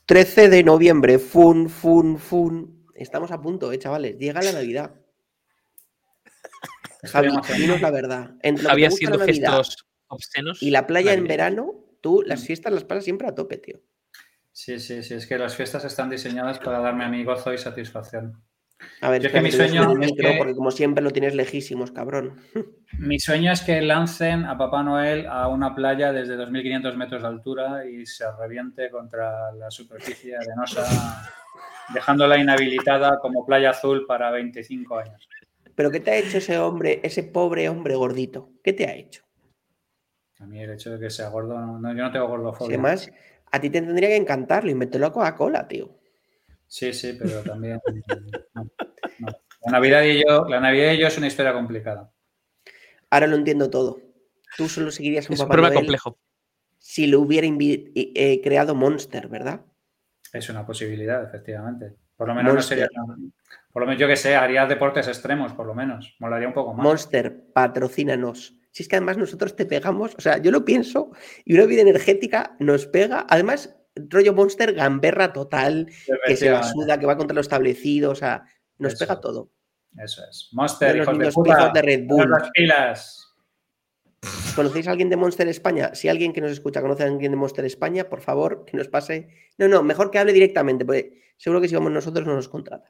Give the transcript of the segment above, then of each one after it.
13 de noviembre, fun. Estamos a punto, chavales. Llega la Navidad. Javi, dinos la verdad. Entre lo que Javi te gusta haciendo la Navidad gestos obscenos. y la playa en verano, tú las fiestas las pasas siempre a tope, tío. Sí, es que las fiestas están diseñadas para darme a mí gozo y satisfacción. A ver, Yo es que mi espera, sueño el es micro, que... porque como siempre lo tienes lejísimos, cabrón. Mi sueño es que lancen a Papá Noel a una playa desde 2.500 metros de altura y se reviente contra la superficie arenosa, dejándola inhabilitada como playa azul para 25 años. ¿Pero qué te ha hecho ese hombre, ese pobre hombre gordito? ¿Qué te ha hecho? A mí el hecho de que sea gordo, yo no tengo gordofobia. Además, a ti te tendría que encantarlo y meterlo a Coca-Cola, tío. Sí, pero también... no. La Navidad y yo es una historia complicada. Ahora lo entiendo todo. Tú solo seguirías a un Es un Papá problema Noel complejo. si lo hubiera creado Monster, ¿verdad? Es una posibilidad, efectivamente. Por lo menos Monster. no sería... Por lo menos, yo que sé, haría deportes extremos, por lo menos. Molaría un poco más. Monster, patrocínanos. Si es que además nosotros te pegamos, o sea, yo lo pienso, y una vida energética nos pega. Además, rollo Monster, gamberra total, que se la suda, que va contra lo establecido, o sea, nos pega todo. Eso es. Monster, De los hijos de niños puta, pijos de Red Bull. las pilas. ¿Conocéis a alguien de Monster España? Si alguien que nos escucha conoce a alguien de Monster España, por favor, que nos pase. No, mejor que hable directamente, porque seguro que si vamos nosotros no nos contratan.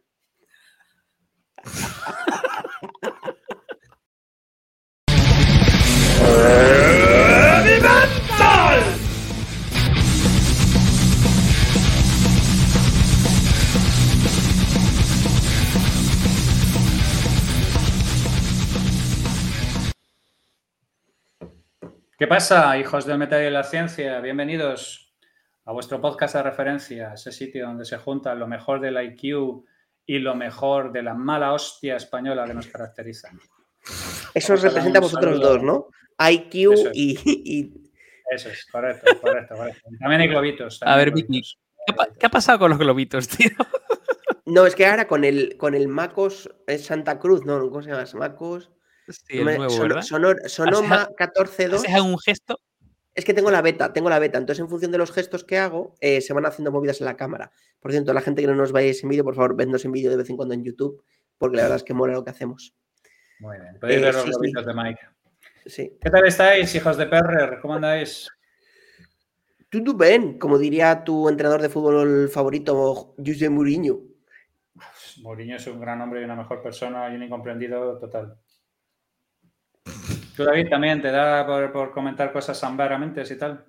¿Qué pasa, hijos del metal y de la ciencia? Bienvenidos a vuestro podcast de referencia, ese sitio donde se junta lo mejor del IQ y lo mejor de la mala hostia española que nos caracteriza. Eso os representa a vosotros dos, ¿no? IQ y... Eso es, correcto. También hay globitos. A ver, Vicky, ¿qué ha pasado con los globitos, tío? No, es que ahora con el Macos es Santa Cruz, ¿no? ¿Cómo se llama? Macos... Sí, el nuevo, ¿verdad? Sonoma 14.2. ¿Haces un gesto? Es que tengo la beta. Entonces, en función de los gestos que hago, se van haciendo movidas en la cámara. Por cierto, la gente que no nos vayáis en vídeo, por favor, vednos en vídeo de vez en cuando en YouTube, porque la verdad es que mola lo que hacemos. Muy bien. Podéis ver los globitos de Mike. Sí. ¿Qué tal estáis, hijos de Perrer? ¿Cómo andáis? Tú bien, como diría tu entrenador de fútbol favorito, José Mourinho. Mourinho es un gran hombre y una mejor persona y un incomprendido total. ¿Tú, David, también te da por comentar cosas ambaramente y tal?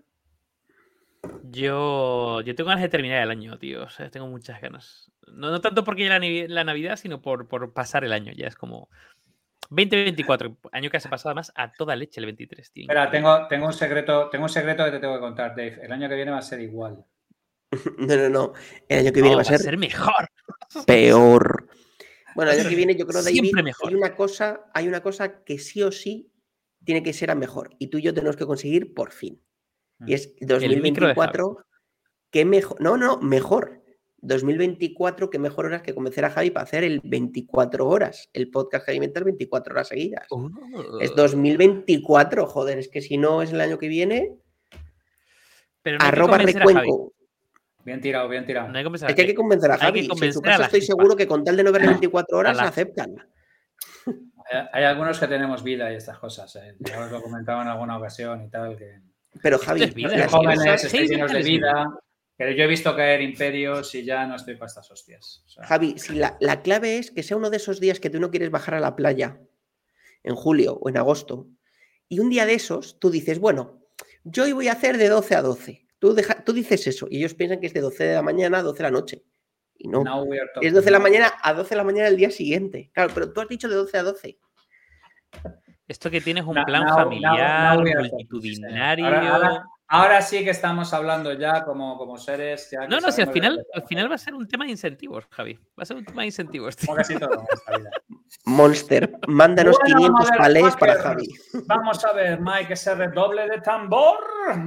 Yo tengo ganas de terminar el año, tío. O sea, tengo muchas ganas. No tanto porque ya la Navidad, sino por pasar el año. Ya es como 2024, año que se ha pasado además a toda leche el 23, tío. Espera, tengo un secreto que te tengo que contar, Dave. El año que viene va a ser igual. No. El año que viene va a ser mejor. Peor. Bueno, el año que viene yo creo, David, siempre mejor. Hay una cosa que sí o sí tiene que ser a mejor. Y tú y yo tenemos que conseguir por fin. Y es 2024. ¿Qué mejor? No, mejor. 2024, qué mejor horas que convencer a Javi para hacer el 24 horas. El podcast Javi Mental 24 horas seguidas. Es 2024, joder. Es que si no es el año que viene. Pero no @recuenco. Bien tirado. No hay es que hay que convencer a Javi. Si en su caso estoy seguro que con tal de no verle 24 horas aceptan. Hay algunos que tenemos vida y estas cosas. Ya os lo comentaba en alguna ocasión y tal. Pero Javi, los jóvenes estáis llenos de vida. Pero yo he visto caer imperios y ya no estoy para estas hostias. O sea, Javi, si la clave es que sea uno de esos días que tú no quieres bajar a la playa en julio o en agosto y un día de esos tú dices, bueno, yo hoy voy a hacer de 12 a 12. Tú dices eso y ellos piensan que es de 12 de la mañana a 12 de la noche. Y no, es 12 de la mañana a 12 de la mañana el día siguiente. Claro, pero tú has dicho de 12 a 12. Esto que tienes un plan familiar, multitudinario... Ahora sí que estamos hablando ya como seres... Ya no, si al final va a ser un tema de incentivos, Javi. Va a ser un tema de incentivos, tío. Como casi todo en esta vida. Monster, mándanos 500 palés para Javi. Vamos a ver, Mike, ese redoble de tambor.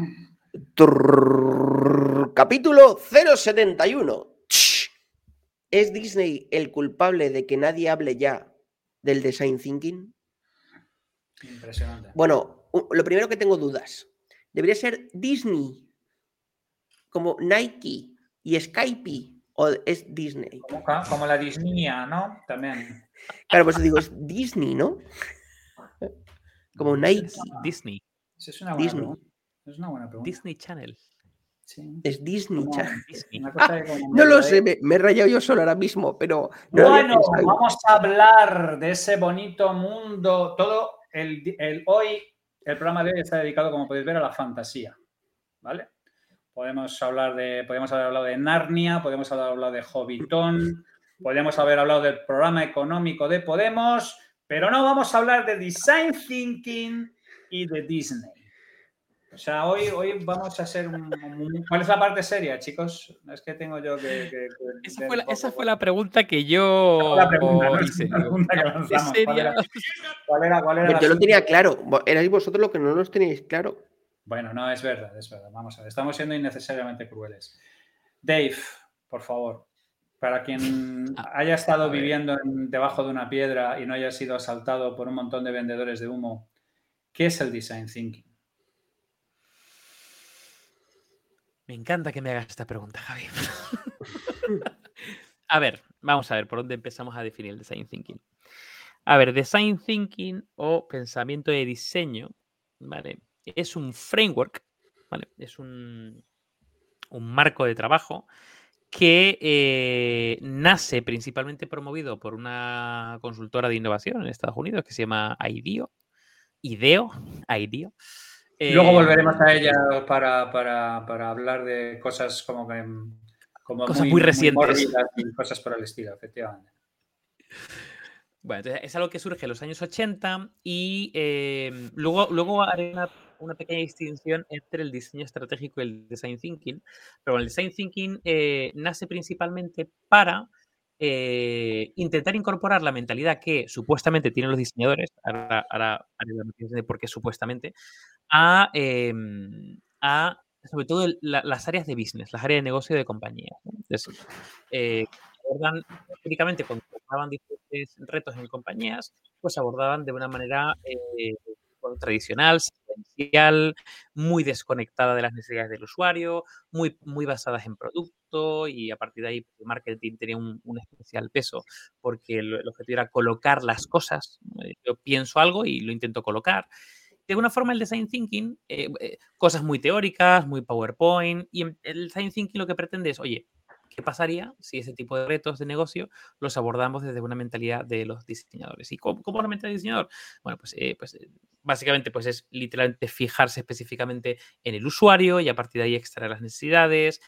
Capítulo 071. ¿Es Disney el culpable de que nadie hable ya del design thinking? Impresionante. Bueno, lo primero que tengo dudas. Debería ser Disney, como Nike, ¿Y Skype o es Disney? Como la Disney, ¿no? También. Claro, pues digo, es Disney, ¿no? Como Nike. Disney. Es una buena pregunta. Es una buena pregunta. Disney Channel. Sí. Es Disney Channel. No lo sé, me he rayado yo solo ahora mismo, pero... No bueno, vamos a hablar de ese bonito mundo. Todo hoy, el programa de hoy está dedicado, como podéis ver, a la fantasía, ¿vale? Podemos haber hablado de Narnia, podemos haber hablado de Hobbiton, podemos haber hablado del programa económico de Podemos, pero no vamos a hablar de Design Thinking y de Disney. O sea, hoy vamos a hacer ¿Cuál es la parte seria, chicos? Es que tengo yo que esa fue la pregunta que yo hice. ¿Cuál era? Yo lo tenía claro. Erais vosotros los que no los tenéis claro. Bueno, no, es verdad. Vamos a ver, estamos siendo innecesariamente crueles. Dave, por favor, para quien haya estado viviendo debajo de una piedra y no haya sido asaltado por un montón de vendedores de humo, ¿qué es el Design Thinking? Me encanta que me hagas esta pregunta, Javi. A ver, vamos a ver por dónde empezamos a definir el Design Thinking. A ver, Design Thinking o pensamiento de diseño, ¿vale? Es un framework, ¿vale? Es un marco de trabajo que nace principalmente promovido por una consultora de innovación en Estados Unidos que se llama IDEO. Luego volveremos a ella para hablar de cosas como cosas muy recientes. Y cosas por el estilo, efectivamente. Bueno, entonces es algo que surge en los años 80 y luego haré una pequeña distinción entre el diseño estratégico y el design thinking. Pero el design thinking nace principalmente para intentar incorporar la mentalidad que supuestamente tienen los diseñadores, ahora haré la noticia de por qué supuestamente, a sobre todo las áreas de business, las áreas de negocio de compañía. Entonces, abordan típicamente cuando abordaban diferentes retos en compañías, pues abordaban de una manera tradicional, secuencial, muy desconectada de las necesidades del usuario, muy basadas en producto, y a partir de ahí el marketing tenía un especial peso porque el objetivo era colocar las cosas. Yo pienso algo y lo intento colocar. De alguna forma el design thinking, cosas muy teóricas, muy PowerPoint, y el design thinking lo que pretende es, oye, ¿qué pasaría si ese tipo de retos de negocio los abordamos desde una mentalidad de los diseñadores? ¿Y cómo es la mentalidad del diseñador? Bueno, básicamente pues es literalmente fijarse específicamente en el usuario y a partir de ahí extraer las necesidades,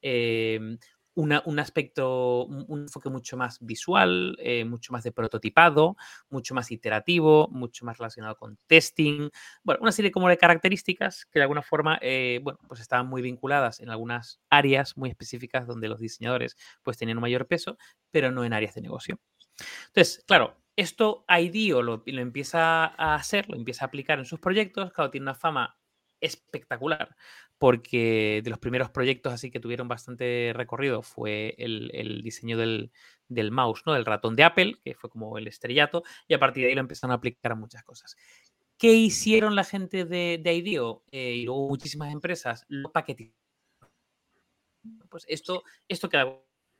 un aspecto, un enfoque mucho más visual, mucho más de prototipado, mucho más iterativo, mucho más relacionado con testing. Bueno, una serie como de características que de alguna forma, pues estaban muy vinculadas en algunas áreas muy específicas donde los diseñadores pues tenían un mayor peso, pero no en áreas de negocio. Entonces, claro, esto IDEO lo empieza a hacer, lo empieza a aplicar en sus proyectos. Claro, tiene una fama espectacular porque de los primeros proyectos así que tuvieron bastante recorrido fue el diseño del mouse, ¿no? Del ratón de Apple, que fue como el estrellato, y a partir de ahí lo empezaron a aplicar a muchas cosas. ¿Qué hicieron la gente de IDEO? Y luego muchísimas empresas lo paquetizaron. Pues esto queda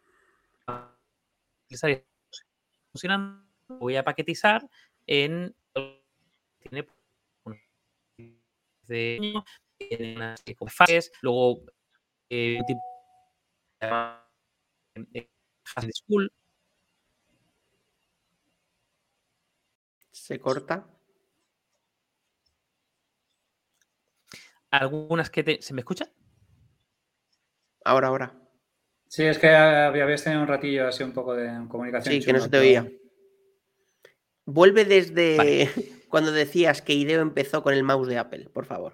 funcionando, voy a paquetizar en tiene de unas fases, luego un tipo de school. ¿Se corta? Algunas que ¿se me escucha? Ahora. Sí, es que habías tenido un ratillo así un poco de comunicación. Sí, que no se te oía. Vuelve desde cuando decías que IDEO empezó con el mouse de Apple, por favor.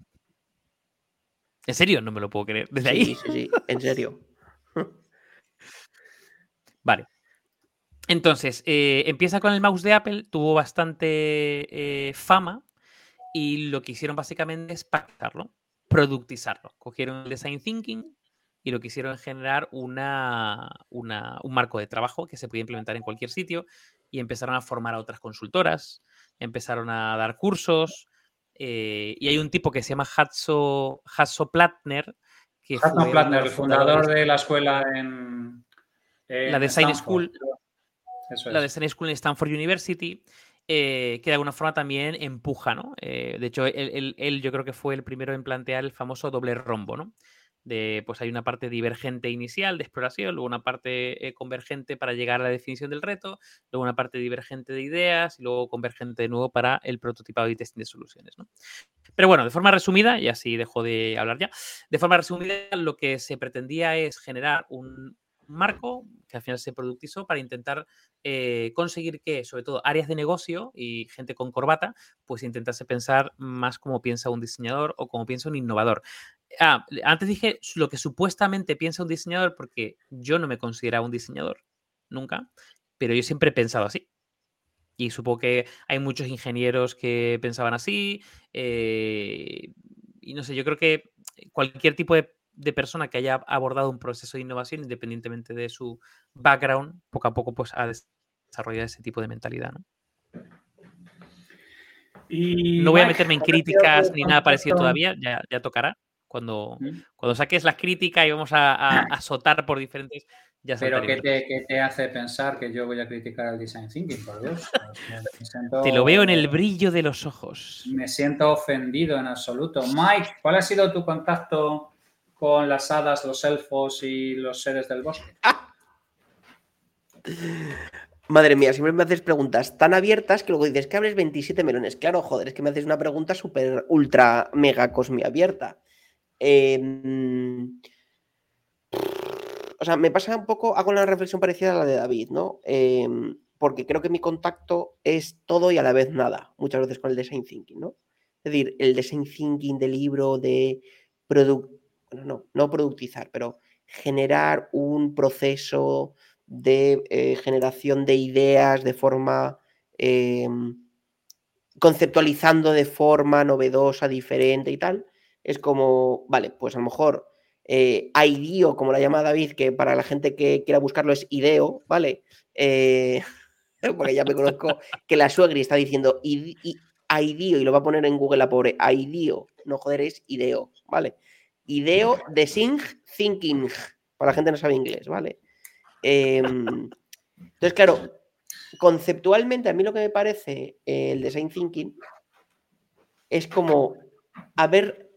¿En serio? No me lo puedo creer. ¿Desde ahí? Sí, en serio. Vale. Entonces, empieza con el mouse de Apple, tuvo bastante fama y lo que hicieron básicamente es paquetarlo, productizarlo. Cogieron el design thinking y lo que hicieron es generar un marco de trabajo que se podía implementar en cualquier sitio y empezaron a formar a otras consultoras, empezaron a dar cursos y hay un tipo que se llama Hasso Plattner que Hassan Plattner, el fundador de la escuela en la Design School. Eso es. La Design School en Stanford University, que de alguna forma también empuja, ¿no? De hecho, él yo creo que fue el primero en plantear el famoso doble rombo, ¿no? Pues hay una parte divergente inicial de exploración, luego una parte convergente para llegar a la definición del reto, luego una parte divergente de ideas y luego convergente de nuevo para el prototipado y testing de soluciones, ¿no? Pero bueno, de forma resumida, y así dejo de hablar ya, de forma resumida lo que se pretendía es generar un marco que al final se productizó para intentar conseguir que, sobre todo, áreas de negocio y gente con corbata, pues intentase pensar más como piensa un diseñador o como piensa un innovador. Antes dije lo que supuestamente piensa un diseñador porque yo no me consideraba un diseñador, nunca, pero yo siempre he pensado así. Y supongo que hay muchos ingenieros que pensaban así. Y no sé, yo creo que cualquier tipo de persona que haya abordado un proceso de innovación, independientemente de su background, poco a poco pues ha desarrollado ese tipo de mentalidad, ¿no? Y no voy a meterme en críticas ni nada parecido todavía, ya tocará. Cuando saques las críticas y vamos a azotar por diferentes... Pero ¿qué te hace pensar que yo voy a criticar el design thinking, por Dios? Te lo veo en el brillo de los ojos. Me siento ofendido en absoluto. Mike, ¿cuál ha sido tu contacto con las hadas, los elfos y los seres del bosque? Madre mía, siempre me haces preguntas tan abiertas que luego dices que abres 27 melones. Claro, joder, es que me haces una pregunta súper, ultra, mega cosmi abierta. O sea, me pasa un poco, hago una reflexión parecida a la de David, ¿no? Porque creo que mi contacto es todo y a la vez nada, muchas veces con el design thinking, ¿no? Es decir, el design thinking del libro de no productizar, pero generar un proceso de generación de ideas de forma conceptualizando de forma novedosa, diferente y tal, es como, vale, pues a lo mejor IDEO, como la llama David, que para la gente que quiera buscarlo es IDEO, ¿vale? Porque ya me conozco que la suegri está diciendo IDEO y lo va a poner en Google la pobre, IDEO, no joder, es IDEO, ¿vale? IDEO de Thinking, para la gente que no sabe inglés, ¿vale? Entonces, claro, conceptualmente a mí lo que me parece el design thinking es como haber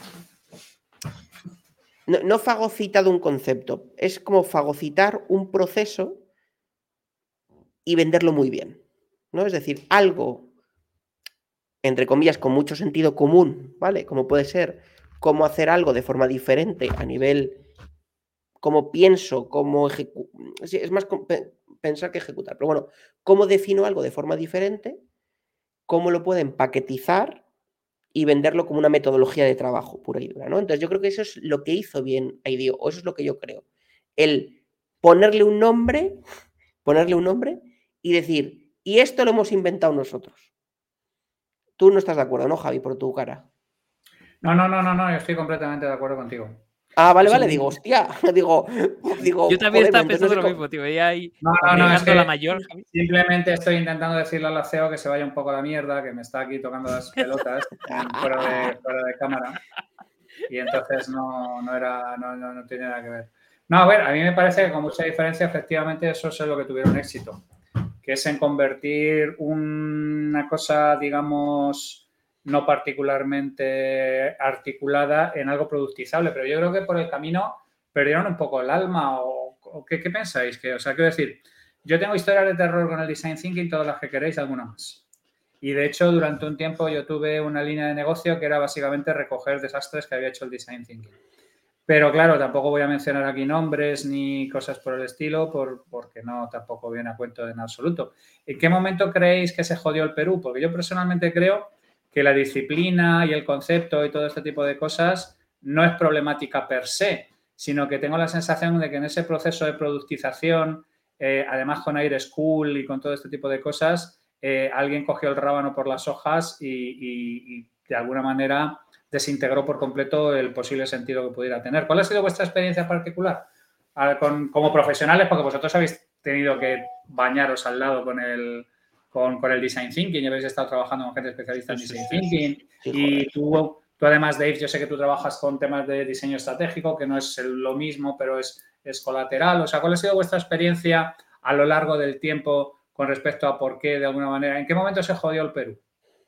no fagocitado un concepto, es como fagocitar un proceso y venderlo muy bien, ¿no? Es decir, algo, entre comillas, con mucho sentido común, ¿vale? Como puede ser cómo hacer algo de forma diferente a nivel cómo pienso, cómo ejecuto, sí, es más pensar que ejecutar, pero bueno, cómo defino algo de forma diferente, cómo lo pueden paquetizar y venderlo como una metodología de trabajo pura y dura, ¿no? Entonces yo creo que eso es lo que hizo bien IDEO, o eso es lo que yo creo. El ponerle un nombre y decir, y esto lo hemos inventado nosotros. Tú no estás de acuerdo, ¿no, Javi, por tu cara? No, yo estoy completamente de acuerdo contigo. Ah, vale, digo, hostia, digo, yo también estaba pensando lo mismo, tío, y ahí es que la mayor. Simplemente estoy intentando decirle al CEO que se vaya un poco a la mierda, que me está aquí tocando las pelotas fuera de cámara, y entonces no tiene nada que ver. No, a ver, a mí me parece que con mucha diferencia, efectivamente, eso es lo que tuvieron éxito, que es en convertir una cosa, digamos, no particularmente articulada en algo productizable, pero yo creo que por el camino perdieron un poco el alma o ¿qué pensáis? O sea, quiero decir, yo tengo historias de terror con el design thinking, todas las que queréis, alguna más. Y de hecho, durante un tiempo yo tuve una línea de negocio que era básicamente recoger desastres que había hecho el design thinking. Pero claro, tampoco voy a mencionar aquí nombres ni cosas por el estilo porque no, tampoco viene a cuento en absoluto. ¿En qué momento creéis que se jodió el Perú? Porque yo personalmente creo que la disciplina y el concepto y todo este tipo de cosas no es problemática per se, sino que tengo la sensación de que en ese proceso de productización, además con Air School y con todo este tipo de cosas, alguien cogió el rábano por las hojas y de alguna manera desintegró por completo el posible sentido que pudiera tener. ¿Cuál ha sido vuestra experiencia particular como profesionales? Porque vosotros habéis tenido que bañaros al lado con el design thinking y habéis estado trabajando con gente especialista en design thinking y Tú además, Dave, yo sé que tú trabajas con temas de diseño estratégico, que no es lo mismo, pero es colateral. O sea, ¿cuál ha sido vuestra experiencia a lo largo del tiempo con respecto a por qué, de alguna manera? ¿En qué momento se jodió el Perú?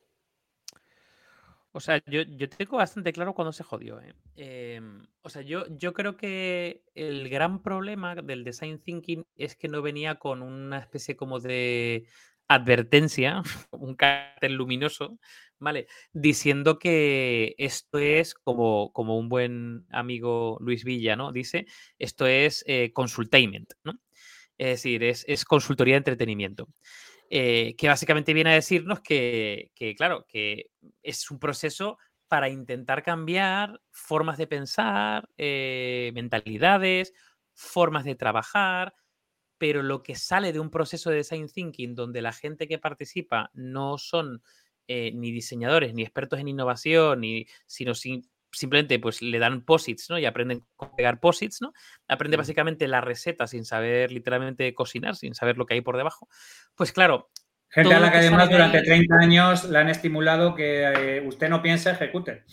O sea, yo tengo bastante claro cuándo se jodió, ¿eh? O sea, yo creo que el gran problema del design thinking es que no venía con una especie como de advertencia, un cartel luminoso, ¿vale? Diciendo que esto es, como un buen amigo Luis Villa, ¿no? Dice, esto es consultainment, ¿no? Es decir, es consultoría de entretenimiento. Que básicamente viene a decirnos que, claro, que es un proceso para intentar cambiar formas de pensar, mentalidades, formas de trabajar, pero lo que sale de un proceso de design thinking donde la gente que participa no son ni diseñadores, ni expertos en innovación, sino simplemente pues le dan posits, ¿no? Y aprenden a pegar posits, ¿no? Aprende básicamente la receta sin saber literalmente cocinar, sin saber lo que hay por debajo. Pues claro. Gente a la que además durante 30 años le han estimulado que usted no piense, ejecute.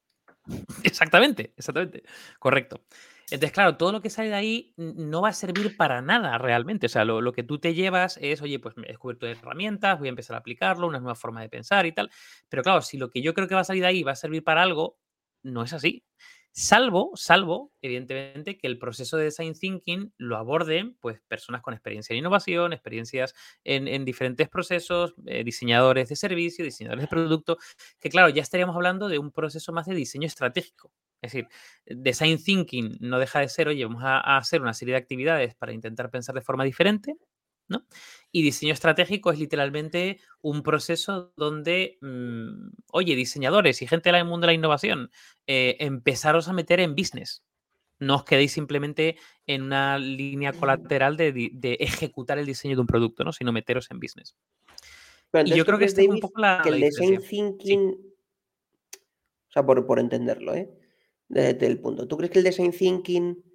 Exactamente. Correcto. Entonces, claro, todo lo que sale de ahí no va a servir para nada realmente. O sea, lo que tú te llevas es, oye, pues me he descubierto herramientas, voy a empezar a aplicarlo, una nueva forma de pensar y tal. Pero claro, si lo que yo creo que va a salir de ahí va a servir para algo, no es así. Salvo, evidentemente, que el proceso de design thinking lo aborden pues personas con experiencia en innovación, experiencias en diferentes procesos, diseñadores de servicio, diseñadores de producto, que claro, ya estaríamos hablando de un proceso más de diseño estratégico. Es decir, design thinking no deja de ser, oye, vamos a hacer una serie de actividades para intentar pensar de forma diferente, ¿no? Y diseño estratégico es literalmente un proceso donde, oye, diseñadores y gente del mundo de la innovación, empezaros a meter en business. No os quedéis simplemente en una línea colateral de ejecutar el diseño de un producto, ¿no? Sino meteros en business. Pero Y yo entonces, ¿tú creo que crees, esta es un David, poco la que el design diferencia. thinking, o sea, por entenderlo, desde el punto, ¿tú crees que el design thinking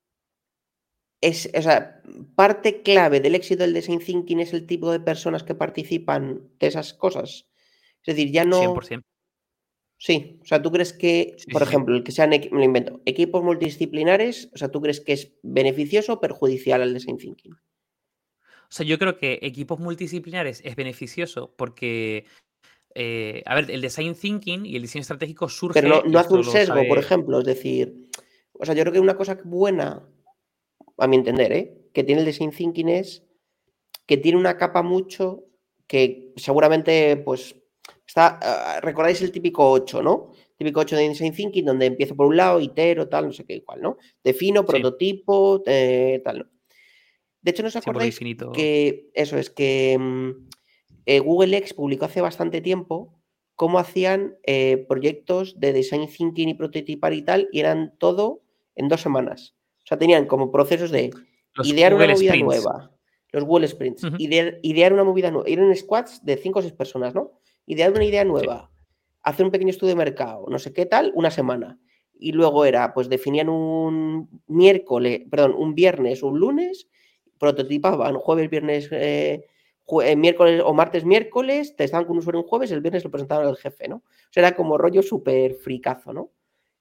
es, o sea, parte clave del éxito del design thinking es el tipo de personas que participan de esas cosas? Es decir, ya no... 100%. Sí, o sea, ¿tú crees que, Sí, por sí, sí. ejemplo, el que sean, me lo invento, equipos multidisciplinares, o sea, ¿tú crees que es beneficioso o perjudicial al design thinking? O sea, yo creo que equipos multidisciplinares es beneficioso porque, a ver, el design thinking y el diseño estratégico Pero surge, y no hace esto un lo sesgo, por sabe. ejemplo, es decir, o sea, yo creo que una cosa buena, a mi entender, que tiene el design thinking es que tiene una capa mucho que seguramente, pues, está, recordáis el típico 8, ¿no? Típico 8 de design thinking, donde empiezo por un lado, itero, tal, no sé qué, igual, ¿no? Defino, Sí, prototipo, tal, ¿no? De hecho, ¿no os símbolo acordáis infinito. que eso es que Google X publicó hace bastante tiempo cómo hacían proyectos de design thinking y prototipar y tal, y eran todo en 2 semanas? O sea, tenían como procesos de Los idear una Google movida Sprints. nueva, los Google Sprints, Ujú. idear una movida nueva, eran squads de 5 o 6 personas, ¿no? Idear una idea Sí, nueva, hacer un pequeño estudio de mercado, no sé qué tal, una semana. Y luego era, pues definían un viernes o un lunes, prototipaban jueves, viernes, miércoles o martes, miércoles, te estaban con un usuario un jueves, el viernes lo presentaban al jefe, ¿no? O sea, era como rollo súper fricazo, ¿no?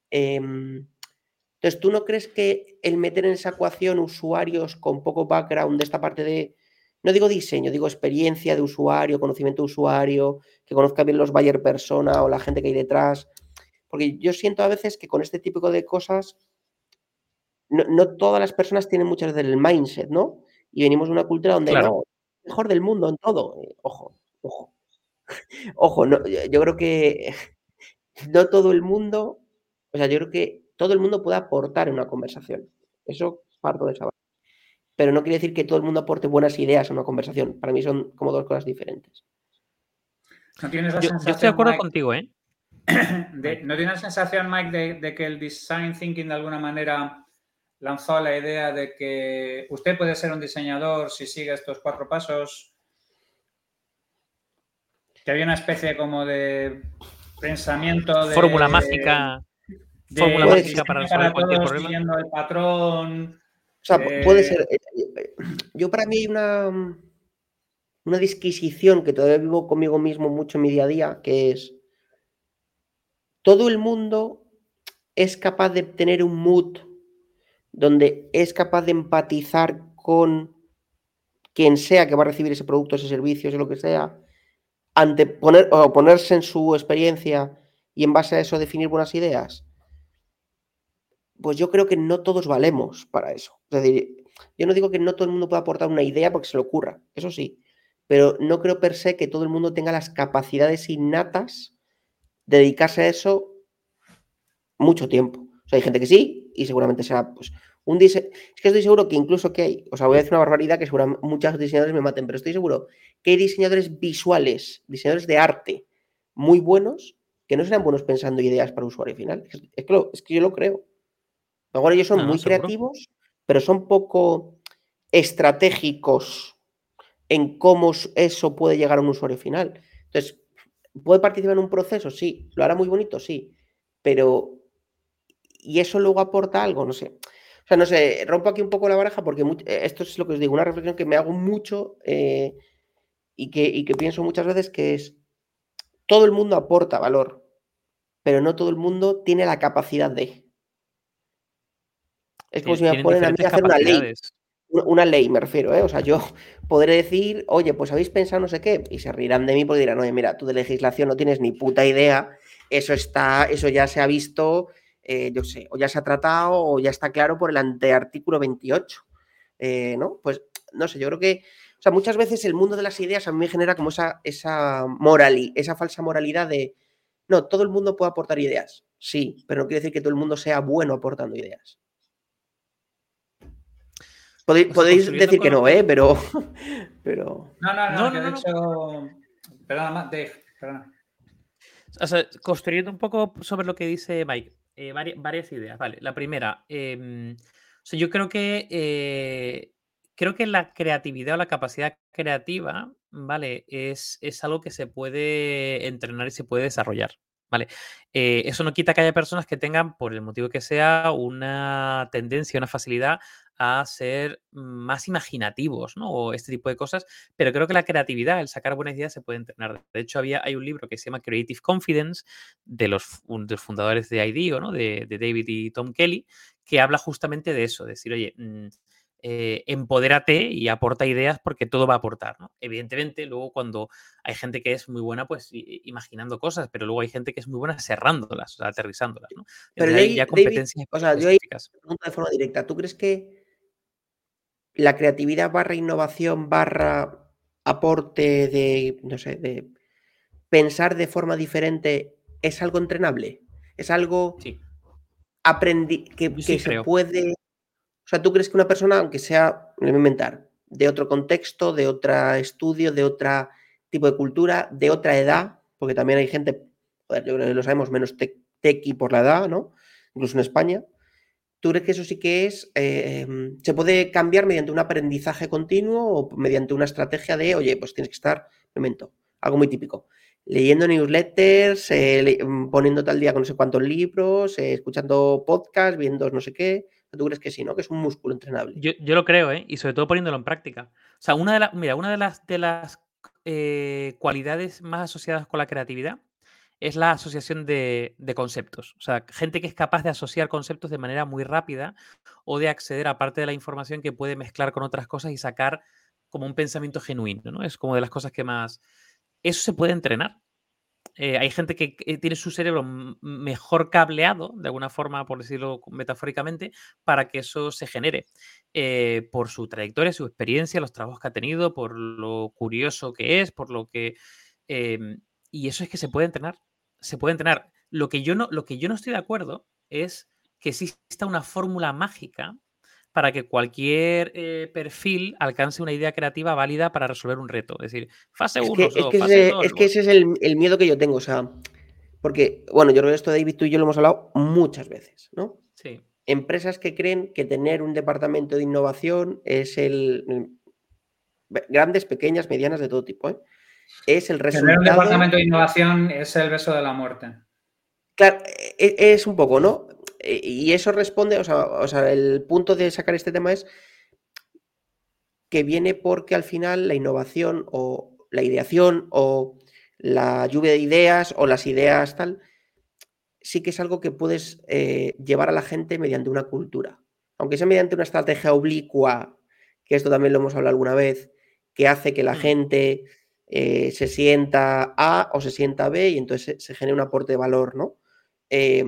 Entonces, ¿tú no crees que el meter en esa ecuación usuarios con poco background de esta parte de, no digo diseño, digo experiencia de usuario, conocimiento de usuario, que conozca bien los buyer persona o la gente que hay detrás? Porque yo siento a veces que con este tipo de cosas, no todas las personas tienen muchas veces el mindset, ¿no? Y venimos de una cultura donde claro. no, mejor del mundo en todo. Ojo, ojo, ojo, no, yo creo que no todo el mundo, o sea, yo creo que todo el mundo puede aportar en una conversación. Eso parto de esa base. Pero no quiere decir que todo el mundo aporte buenas ideas a una conversación. Para mí son como dos cosas diferentes. ¿No tienes la Yo estoy de sensación, acuerdo Mike, contigo, ¿eh? ¿no tienes la sensación, Mike, de que el design thinking de alguna manera lanzó la idea de que usted puede ser un diseñador si sigue estos 4 pasos? Que había una especie como de pensamiento Fórmula mágica. Fórmula Puede mágica existir. para resolver para cualquier todos problema. siguiendo el patrón. O sea, puede ser. Yo para mí hay una disquisición que todavía vivo conmigo mismo mucho en mi día a día, que es todo el mundo es capaz de tener un mood donde es capaz de empatizar con quien sea que va a recibir ese producto, ese servicio, ese lo que sea, ponerse en su experiencia y en base a eso definir buenas ideas. Pues yo creo que no todos valemos para eso. Es decir, yo no digo que no todo el mundo pueda aportar una idea porque se le ocurra, eso sí, pero no creo per se que todo el mundo tenga las capacidades innatas de dedicarse a eso mucho tiempo. O sea, hay gente que sí y seguramente será pues un diseño. Es que estoy seguro que incluso que hay, o sea, voy a decir una barbaridad que seguramente muchos diseñadores me maten, pero estoy seguro que hay diseñadores visuales, diseñadores de arte muy buenos que no serán buenos pensando ideas para usuario final. Es que yo lo creo. Ahora ellos son muy creativos, pero son poco estratégicos en cómo eso puede llegar a un usuario final. Entonces, ¿puede participar en un proceso? Sí. ¿Lo hará muy bonito? Sí. Pero, ¿y eso luego aporta algo? No sé. O sea, no sé, rompo aquí un poco la baraja porque esto es lo que os digo, una reflexión que me hago mucho y que pienso muchas veces que es, todo el mundo aporta valor, pero no todo el mundo tiene la capacidad de. Es como si me ponen a mí a hacer una ley, me refiero, ¿eh? O sea, yo podré decir, oye, pues habéis pensado no sé qué, y se reirán de mí porque dirán, oye, mira, tú de legislación no tienes ni puta idea, eso ya se ha visto, yo sé, o ya se ha tratado, o ya está claro por el anteartículo 28, ¿no? Pues, no sé, yo creo que, o sea, muchas veces el mundo de las ideas a mí me genera como esa falsa moralidad de, no, todo el mundo puede aportar ideas, sí, pero no quiere decir que todo el mundo sea bueno aportando ideas. Podéis decir que no, pero... No. Perdona, Dave, perdona. O sea, construyendo un poco sobre lo que dice Mike, varias ideas. Vale, la primera, o sea, yo creo que la creatividad o la capacidad creativa, ¿vale? Es algo que se puede entrenar y se puede desarrollar. ¿Vale? Eso no quita que haya personas que tengan, por el motivo que sea, una tendencia, una facilidad a ser más imaginativos, ¿no? O este tipo de cosas, pero creo que la creatividad, el sacar buenas ideas, se puede entrenar. De hecho, hay un libro que se llama Creative Confidence de los fundadores de IDEO, ¿no? De David y Tom Kelly, que habla justamente de eso, de decir, oye, empodérate y aporta ideas porque todo va a aportar, ¿no? Evidentemente, luego cuando hay gente que es muy buena, pues imaginando cosas, pero luego hay gente que es muy buena cerrándolas, o sea, aterrizándolas, ¿no? Pero hay ya competencias específicas. Yo pregunto de forma directa, ¿tú crees que la creatividad / innovación / aporte de, no sé, de pensar de forma diferente es algo entrenable? ¿Es algo que se puede... O sea, ¿tú crees que una persona, aunque sea, me voy a inventar, de otro contexto, de otro estudio, de otro tipo de cultura, de otra edad, porque también hay gente, joder, yo creo que lo sabemos, menos tequi por la edad, ¿no? Incluso en España. ¿Tú crees que eso sí que se puede cambiar mediante un aprendizaje continuo o mediante una estrategia de, oye, pues tienes que estar, un momento, algo muy típico, leyendo newsletters, poniéndote al día con no sé cuántos libros, escuchando podcasts, viendo no sé qué? ¿Tú crees que sí, no? Que es un músculo entrenable. Yo lo creo, ¿eh? Y sobre todo poniéndolo en práctica. O sea, una de las cualidades más asociadas con la creatividad es la asociación de conceptos. O sea, gente que es capaz de asociar conceptos de manera muy rápida o de acceder a parte de la información que puede mezclar con otras cosas y sacar como un pensamiento genuino, ¿no? Es como de las cosas que más... Eso se puede entrenar. Hay gente que tiene su cerebro mejor cableado, de alguna forma, por decirlo metafóricamente, para que eso se genere. Por su trayectoria, su experiencia, los trabajos que ha tenido, por lo curioso que es, por lo que... y eso es que se puede entrenar. Se puede entrenar. Lo que yo no estoy de acuerdo es que exista una fórmula mágica para que cualquier perfil alcance una idea creativa válida para resolver un reto. Es decir, fase 1 o fase 2. Es que ese es el miedo que yo tengo, o sea, porque, bueno, yo creo que esto, David, tú y yo lo hemos hablado muchas veces, ¿no? Sí. Empresas que creen que tener un departamento de innovación es grandes, pequeñas, medianas, de todo tipo, ¿eh? Es el resultado... Tener un departamento de innovación es el beso de la muerte. Claro, es un poco, ¿no? Y eso responde, o sea, el punto de sacar este tema es que viene porque al final la innovación o la ideación o la lluvia de ideas o las ideas tal sí que es algo que puedes llevar a la gente mediante una cultura. Aunque sea mediante una estrategia oblicua, que esto también lo hemos hablado alguna vez, que hace que la gente se sienta A o se sienta B y entonces se genera un aporte de valor, ¿no? Pero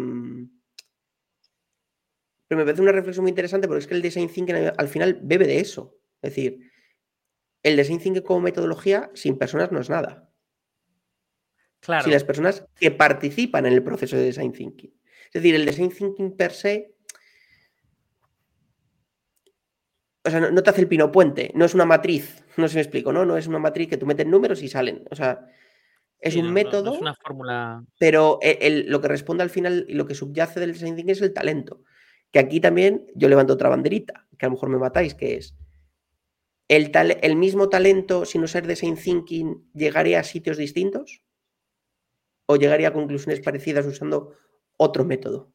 me parece una reflexión muy interesante porque es que el design thinking al final bebe de eso. Es decir, el design thinking como metodología sin personas no es nada. Claro. Sin las personas que participan en el proceso de design thinking. Es decir, el design thinking per se, o sea, no te hace el pino puente, no es una matriz, no sé si me explico, ¿no? No es una matriz que tú metes números y salen. O sea, es Sí, un no método, es una fórmula. pero lo que responde al final y lo que subyace del design thinking es el talento. Que aquí también yo levanto otra banderita, que a lo mejor me matáis, que es el mismo talento, sin no ser design thinking, ¿llegaría a sitios distintos? ¿O llegaría a conclusiones parecidas usando otro método?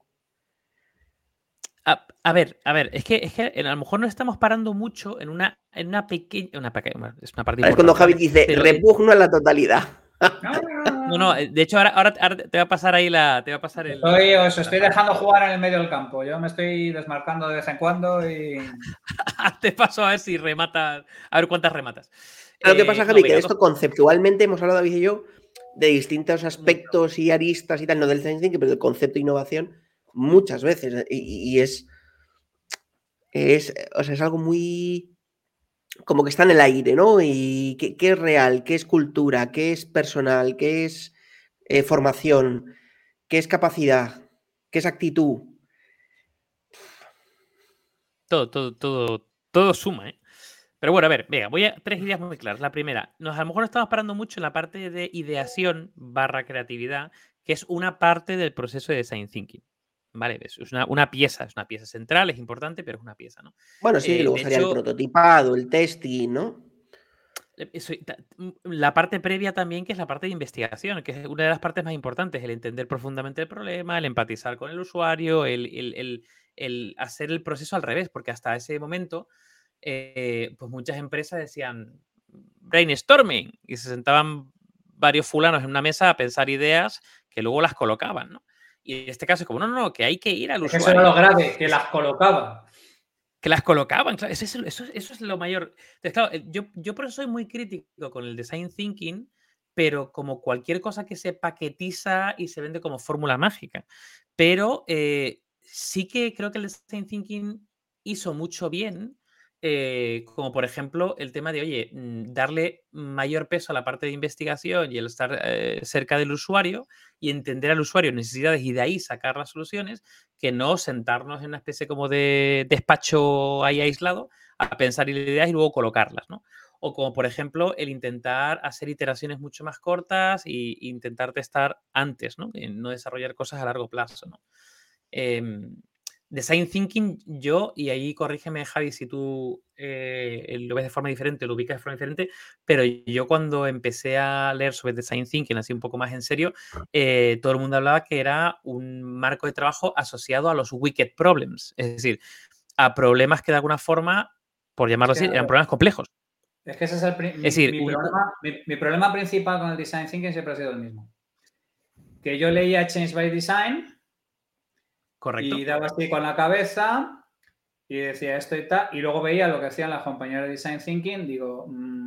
A ver, es que a lo mejor nos estamos parando mucho en una pequeña, es una parte Es cuando importante, Javi ¿vale? dice, Pero, repugno a la totalidad. no, de hecho ahora te va a pasar ahí Os estoy dejando jugar en el medio del campo. Yo me estoy desmarcando de vez en cuando y... Te paso a ver si rematas, a ver cuántas rematas. Lo que pasa, Javi, que esto conceptualmente hemos hablado, David y yo, de distintos aspectos y aristas y tal, no del design thinking, pero del concepto de innovación muchas veces. Y es algo muy... como que está en el aire, ¿no? Y qué es real, qué es cultura, qué es personal, qué es formación, qué es capacidad, qué es actitud. Todo suma, ¿eh? Pero bueno, a ver, venga, voy a 3 ideas muy claras. La primera, a lo mejor nos estamos parando mucho en la parte de ideación / creatividad, que es una parte del proceso de design thinking. ¿Vale? Es una pieza central, es importante, pero es una pieza, ¿no? Bueno, sí, luego de sería el hecho, prototipado, el testing, ¿no? la parte previa también, que es la parte de investigación, que es una de las partes más importantes, el entender profundamente el problema, el empatizar con el usuario, el hacer el proceso al revés, porque hasta ese momento, pues muchas empresas decían brainstorming y se sentaban varios fulanos en una mesa a pensar ideas que luego las colocaban, ¿no? Y en este caso es como, no, que hay que ir al usuario. Eso era lo grave, que las colocaban. Que las colocaban, claro, eso es lo mayor. Entonces, claro, yo por eso soy muy crítico con el design thinking, pero como cualquier cosa que se paquetiza y se vende como fórmula mágica. Pero sí que creo que el design thinking hizo mucho bien, como por ejemplo el tema de, oye, darle mayor peso a la parte de investigación y el estar cerca del usuario y entender al usuario necesidades y de ahí sacar las soluciones, que no sentarnos en una especie como de despacho ahí aislado a pensar ideas y luego colocarlas, ¿no? O como, por ejemplo, el intentar hacer iteraciones mucho más cortas e intentar testar antes, ¿no? En no desarrollar cosas a largo plazo, ¿no? Design thinking, yo, y ahí corrígeme, Javi, si tú lo ves de forma diferente, lo ubicas de forma diferente, pero yo cuando empecé a leer sobre design thinking, así un poco más en serio, todo el mundo hablaba que era un marco de trabajo asociado a los wicked problems, es decir, a problemas que de alguna forma, por llamarlo así, eran problemas complejos. Es que ese es mi problema principal con el design thinking siempre ha sido el mismo. Que yo leía Change by Design. Correcto. Y daba así con la cabeza y decía esto y tal. Y luego veía lo que hacían las compañeras de Design Thinking. Digo,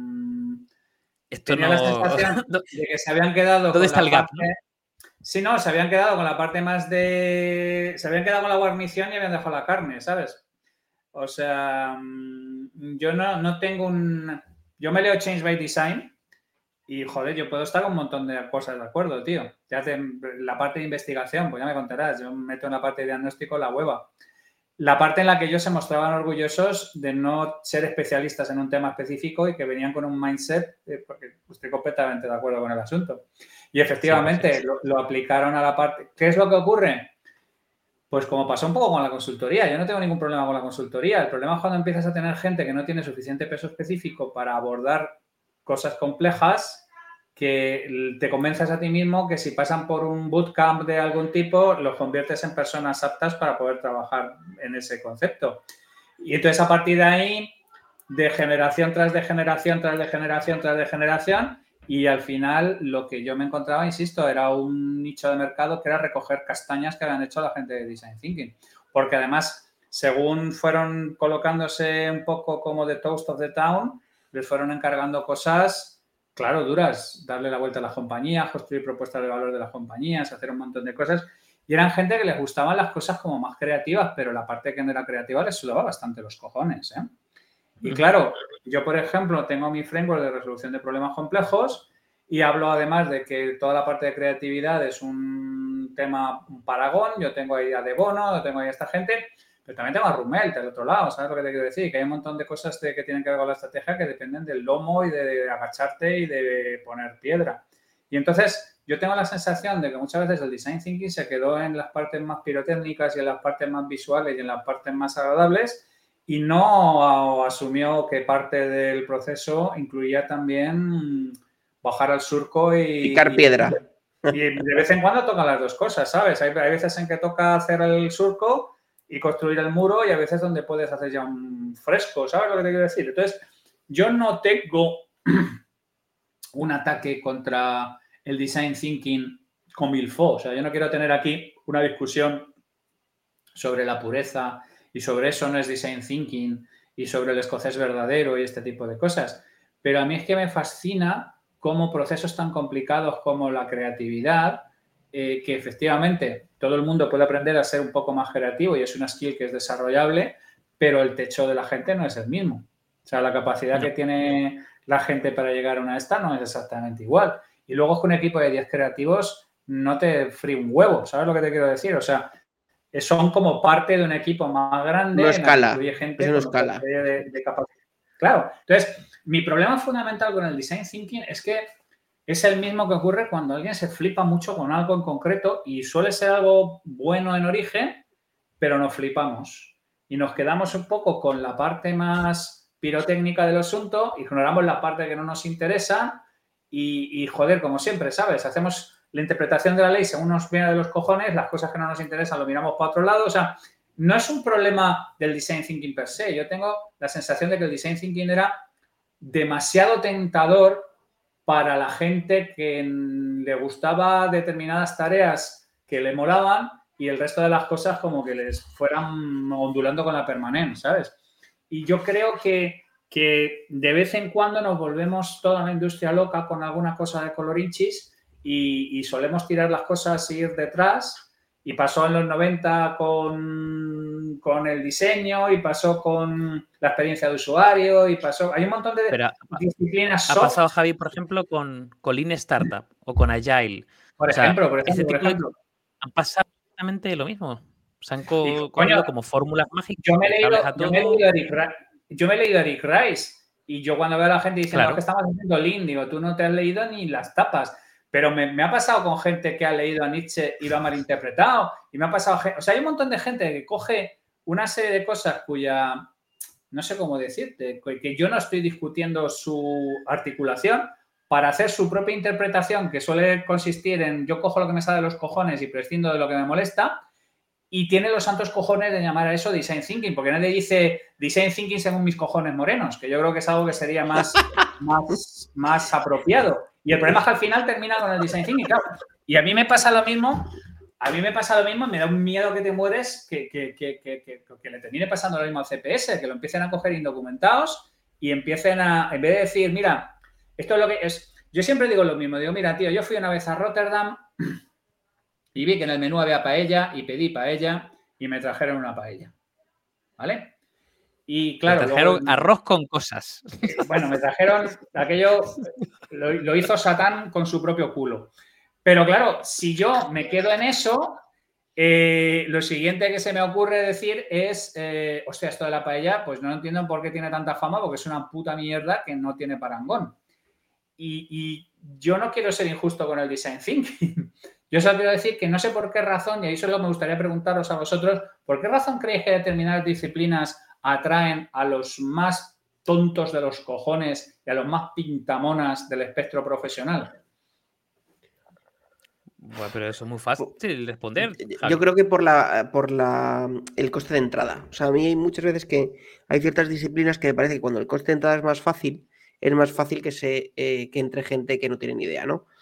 tenía la sensación de que se habían quedado con la parte... ¿no? Sí, no, se habían quedado con la parte más de... Se habían quedado con la guarnición y habían dejado la carne, ¿sabes? O sea, yo no tengo un... Yo me leo Change by Design y, joder, yo puedo estar con un montón de cosas de acuerdo, tío. La parte de investigación, pues ya me contarás. Yo me meto en la parte de diagnóstico la hueva. La parte en la que ellos se mostraban orgullosos de no ser especialistas en un tema específico y que venían con un mindset, porque estoy completamente de acuerdo con el asunto. Y efectivamente sí. Lo aplicaron a la parte... ¿Qué es lo que ocurre? Pues como pasó un poco con la consultoría. Yo no tengo ningún problema con la consultoría. El problema es cuando empiezas a tener gente que no tiene suficiente peso específico para abordar cosas complejas, que te convences a ti mismo que si pasan por un bootcamp de algún tipo, los conviertes en personas aptas para poder trabajar en ese concepto. Y entonces a partir de ahí, de generación tras de generación, tras de generación, tras de generación, Y al final lo que yo me encontraba, insisto, era un nicho de mercado que era recoger castañas que habían hecho la gente de Design Thinking. Porque además, según fueron colocándose un poco como the toast of the town, les fueron encargando cosas, claro, duras. Darle la vuelta a las compañías, construir propuestas de valor de las compañías, hacer un montón de cosas. Y eran gente que les gustaban las cosas como más creativas, pero la parte que no era creativa les sudaba bastante los cojones, ¿eh? Y claro, yo, por ejemplo, tengo mi framework de resolución de problemas complejos y hablo además de que toda la parte de creatividad es un tema, un paragón. Yo tengo ahí a De Bono, yo tengo ahí a esta gente, pero también tengo a Rumelt del otro lado, ¿sabes lo que te quiero decir? Que hay un montón de cosas que tienen que ver con la estrategia que dependen del lomo y de agacharte y de poner piedra. Y entonces yo tengo la sensación de que muchas veces el design thinking se quedó en las partes más pirotécnicas y en las partes más visuales y en las partes más agradables, y no asumió que parte del proceso incluía también bajar al surco y... Picar piedra. Y de vez en cuando tocan las dos cosas, ¿sabes? Hay veces en que toca hacer el surco y construir el muro, y a veces donde puedes hacer ya un fresco, ¿sabes lo que te quiero decir? Entonces, yo no tengo un ataque contra el design thinking como il faut. O sea, yo no quiero tener aquí una discusión sobre la pureza y sobre eso no es design thinking y sobre el escocés verdadero y este tipo de cosas. Pero a mí es que me fascina cómo procesos tan complicados como la creatividad, que efectivamente todo el mundo puede aprender a ser un poco más creativo y es una skill que es desarrollable, pero el techo de la gente no es el mismo. O sea, la capacidad que tiene la gente para llegar a una esta no es exactamente igual. Y luego con un equipo de 10 creativos no te fríe un huevo, ¿sabes lo que te quiero decir? O sea, son como parte de un equipo más grande. No escala. Incluye gente No escala. de capacidad. Claro. Entonces, mi problema fundamental con el design thinking es que es el mismo que ocurre cuando alguien se flipa mucho con algo en concreto y suele ser algo bueno en origen, pero nos flipamos. Y nos quedamos un poco con la parte más pirotécnica del asunto, ignoramos la parte que no nos interesa y joder, como siempre, ¿sabes? Hacemos la interpretación de la ley según nos viene de los cojones, las cosas que no nos interesan lo miramos para otro lado. O sea, no es un problema del design thinking per se. Yo tengo la sensación de que el design thinking era demasiado tentador para la gente que le gustaba determinadas tareas que le molaban y el resto de las cosas como que les fueran ondulando con la permanente, ¿sabes? Y yo creo que de vez en cuando nos volvemos toda la industria loca con alguna cosa de colorinchis y solemos tirar las cosas e ir detrás. Y pasó en los 90 con el diseño, y pasó con la experiencia de usuario, y pasó... Hay un montón de disciplinas soft. Ha pasado, Javi, por ejemplo, con Lean Startup o con Agile. Por ejemplo. Han pasado exactamente lo mismo. Se han cogido como fórmulas mágicas. Yo me he leído a Eric Rice, y yo cuando veo a la gente diciendo que estamos haciendo Lean, digo, tú no te has leído ni las tapas. Pero me ha pasado con gente que ha leído a Nietzsche y lo ha malinterpretado. Y me ha pasado... O sea, hay un montón de gente que coge una serie de cosas cuya... No sé cómo decirte, que yo no estoy discutiendo su articulación, para hacer su propia interpretación, que suele consistir en yo cojo lo que me sale de los cojones y prescindo de lo que me molesta, y tiene los santos cojones de llamar a eso design thinking, porque nadie dice design thinking según mis cojones morenos, que yo creo que es algo que sería más apropiado. Y el problema es que al final termina con el design thinking, claro. Y a mí me pasa lo mismo, me da un miedo que te mueres que le termine pasando lo mismo al CPS, que lo empiecen a coger indocumentados y empiecen a, en vez de decir, mira, esto es lo que es... Yo siempre digo lo mismo, digo, mira, tío, yo fui una vez a Rotterdam y vi que en el menú había paella y pedí paella y me trajeron una paella, ¿vale? Y claro... Me trajeron arroz con cosas. Bueno, me trajeron aquello, lo hizo Satán con su propio culo. Pero claro, si yo me quedo en eso, lo siguiente que se me ocurre decir es, hostia, esto de la paella, pues no entiendo por qué tiene tanta fama, porque es una puta mierda que no tiene parangón. Y yo no quiero ser injusto con el design thinking. Yo solo quiero decir que no sé por qué razón, y ahí solo me gustaría preguntaros a vosotros, ¿por qué razón creéis que determinadas disciplinas atraen a los más tontos de los cojones y a los más pintamonas del espectro profesional? Bueno, pero eso es muy fácil responder, Javi. Yo creo que por el coste de entrada. O sea, a mí hay muchas veces que hay ciertas disciplinas que me parece que cuando el coste de entrada es más fácil, es más fácil que entre gente que no tiene ni idea, ¿no?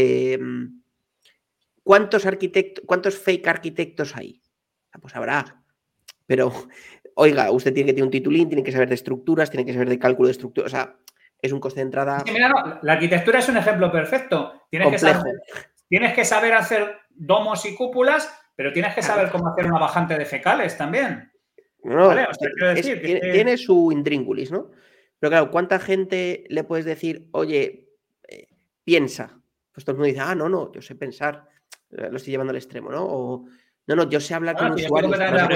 ¿Cuántos fake arquitectos hay? Pues habrá, pero oiga, usted tiene que tener un titulín, tiene que saber de estructuras, tiene que saber de cálculo de estructuras, o sea, es un coste de entrada. Sí, mira, no, la arquitectura es un ejemplo perfecto. Tienes que saber hacer domos y cúpulas, pero tienes que saber cómo hacer una bajante de fecales también. No, ¿vale? O sea, quiero decir tiene su intríngulis, ¿no? Pero claro, ¿cuánta gente le puedes decir, oye, piensa? Pues todo el mundo dice, no, yo sé pensar, lo estoy llevando al extremo, ¿no? O no, yo sé hablar con usuarios,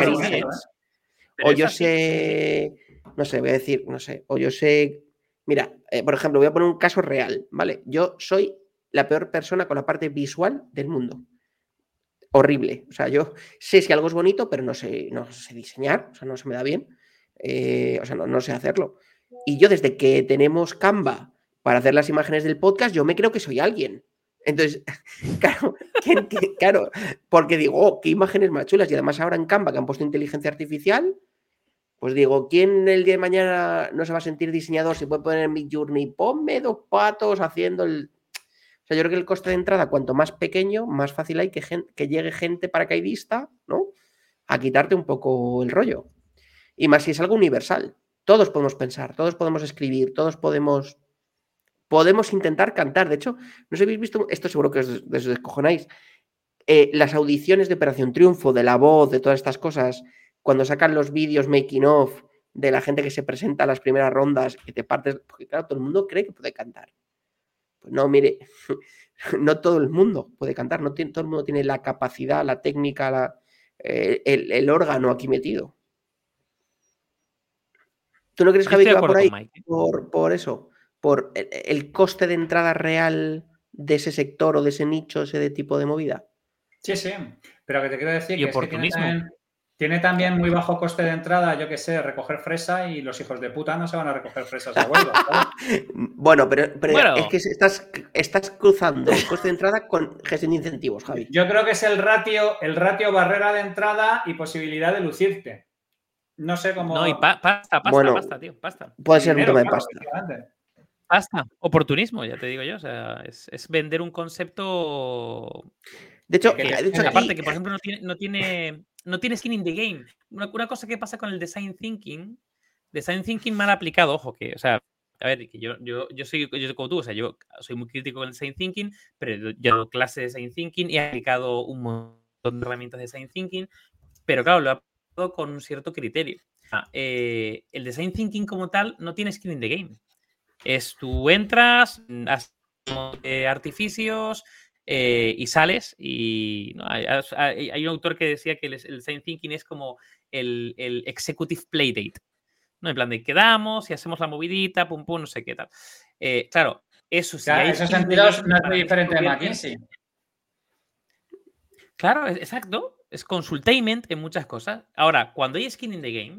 o yo sé, no sé, voy a decir, no sé, o yo sé, mira, por ejemplo, voy a poner un caso real, ¿vale? Yo soy la peor persona con la parte visual del mundo. Horrible. O sea, yo sé si algo es bonito, pero no sé diseñar, o sea, no se me da bien. O sea, no sé hacerlo. Y yo desde que tenemos Canva para hacer las imágenes del podcast, yo me creo que soy alguien. Entonces, claro, porque digo, qué imágenes más chulas. Y además ahora en Canva que han puesto inteligencia artificial, pues digo, ¿quién el día de mañana no se va a sentir diseñador si puede poner en Midjourney? Ponme 2 patos haciendo el... O sea, yo creo que el coste de entrada, cuanto más pequeño, más fácil hay que llegue gente paracaidista, ¿no? A quitarte un poco el rollo. Y más si es algo universal. Todos podemos pensar, todos podemos escribir, todos podemos intentar cantar. De hecho, no sé si habéis visto, esto seguro que os descojonáis, las audiciones de Operación Triunfo, de La Voz, de todas estas cosas, cuando sacan los vídeos making of de la gente que se presenta a las primeras rondas, que te partes, porque claro, todo el mundo cree que puede cantar. Pues no, mire, no todo el mundo puede cantar, no todo el mundo tiene la capacidad, la técnica, el órgano aquí metido. ¿Tú no crees, Javi, que va por ahí? Por eso, por el coste de entrada real de ese sector o de ese nicho, ese tipo de movida. Sí, pero que te quiero decir que es que tiene también muy bajo coste de entrada, yo que sé, recoger fresa, y los hijos de puta no se van a recoger fresas a Huelva, ¿sabes? Bueno, pero es que estás cruzando el coste de entrada con gestión de incentivos, Javi. Yo creo que es el ratio barrera de entrada y posibilidad de lucirte. No sé cómo... No, y pasta, tío, pasta. Puede ser un tema de pasta. Pasta, oportunismo, ya te digo yo. O sea, es vender un concepto... De hecho, aparte que, por ejemplo, no tiene skin in the game. Una cosa que pasa con el design thinking mal aplicado, ojo, que, o sea, a ver, que yo soy como tú, o sea, yo soy muy crítico con el design thinking, pero yo he dado clases de design thinking y he aplicado un montón de herramientas de design thinking, pero claro, lo he aplicado con un cierto criterio. El design thinking como tal no tiene skin in the game. Tú entras, haces artificios, y sales y ¿no? Hay un autor que decía que el design thinking es como el executive playdate, ¿no? En plan de quedamos y hacemos la movidita, pum, pum, no sé qué tal. Claro, eso sí. Claro, esos sentidos no es muy diferente de McKinsey. Claro, exacto. Es consultainment en muchas cosas. Ahora, cuando hay skin in the game,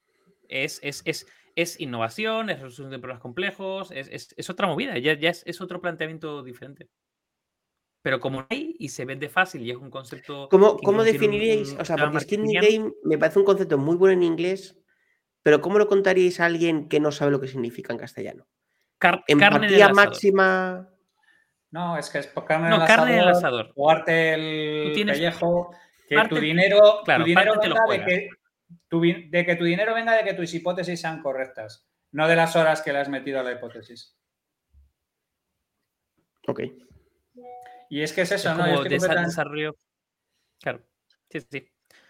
es innovación, es resolución de problemas complejos, es otra movida, ya es otro planteamiento diferente. Pero como hay y se vende fácil y es un concepto... ¿Cómo definiríais? O sea, porque skin in the game me parece un concepto muy bueno en inglés, pero ¿cómo lo contaríais a alguien que no sabe lo que significa en castellano? Empatía máxima... No, es que es carne en el asador. Jugarte el pellejo, que tu dinero venga de que tu dinero venga de que tus hipótesis sean correctas, no de las horas que le has metido a la hipótesis. Ok. Y es que es eso, ¿no? Como desarrollo... Claro, sí.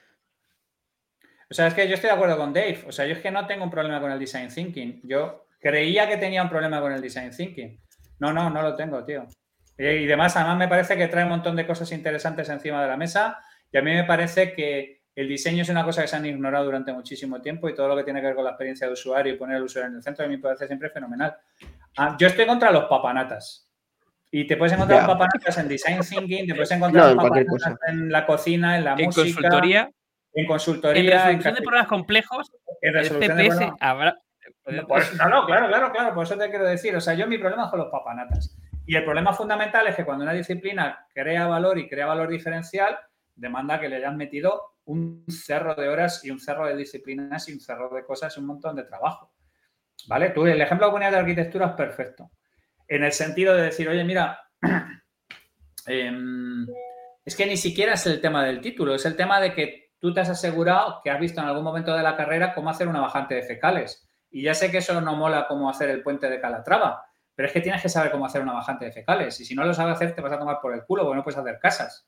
O sea, es que yo estoy de acuerdo con Dave. O sea, yo es que no tengo un problema con el design thinking. Yo creía que tenía un problema con el design thinking. No lo tengo, tío. Y además me parece que trae un montón de cosas interesantes encima de la mesa, y a mí me parece que el diseño es una cosa que se han ignorado durante muchísimo tiempo, y todo lo que tiene que ver con la experiencia de usuario y poner al usuario en el centro a mí me parece siempre fenomenal. Yo estoy contra los papanatas. Y te puedes encontrar papanatas en design thinking, te puedes encontrar papanatas en la cocina, en la música, en consultoría, en resolución de problemas complejos, en resolución de CPS habrá... Claro, por eso te quiero decir. O sea, yo mi problema es con los papanatas. Y el problema fundamental es que cuando una disciplina crea valor y crea valor diferencial, demanda que le hayan metido un cerro de horas y un cerro de disciplinas y un cerro de cosas y un montón de trabajo. ¿vale? Tú, el ejemplo que ponías de arquitectura es perfecto. En el sentido de decir, oye, mira, es que ni siquiera es el tema del título, es el tema de que tú te has asegurado que has visto en algún momento de la carrera cómo hacer una bajante de fecales. Y ya sé que eso no mola cómo hacer el puente de Calatrava, pero es que tienes que saber cómo hacer una bajante de fecales. Y si no lo sabes hacer, te vas a tomar por el culo porque no puedes hacer casas.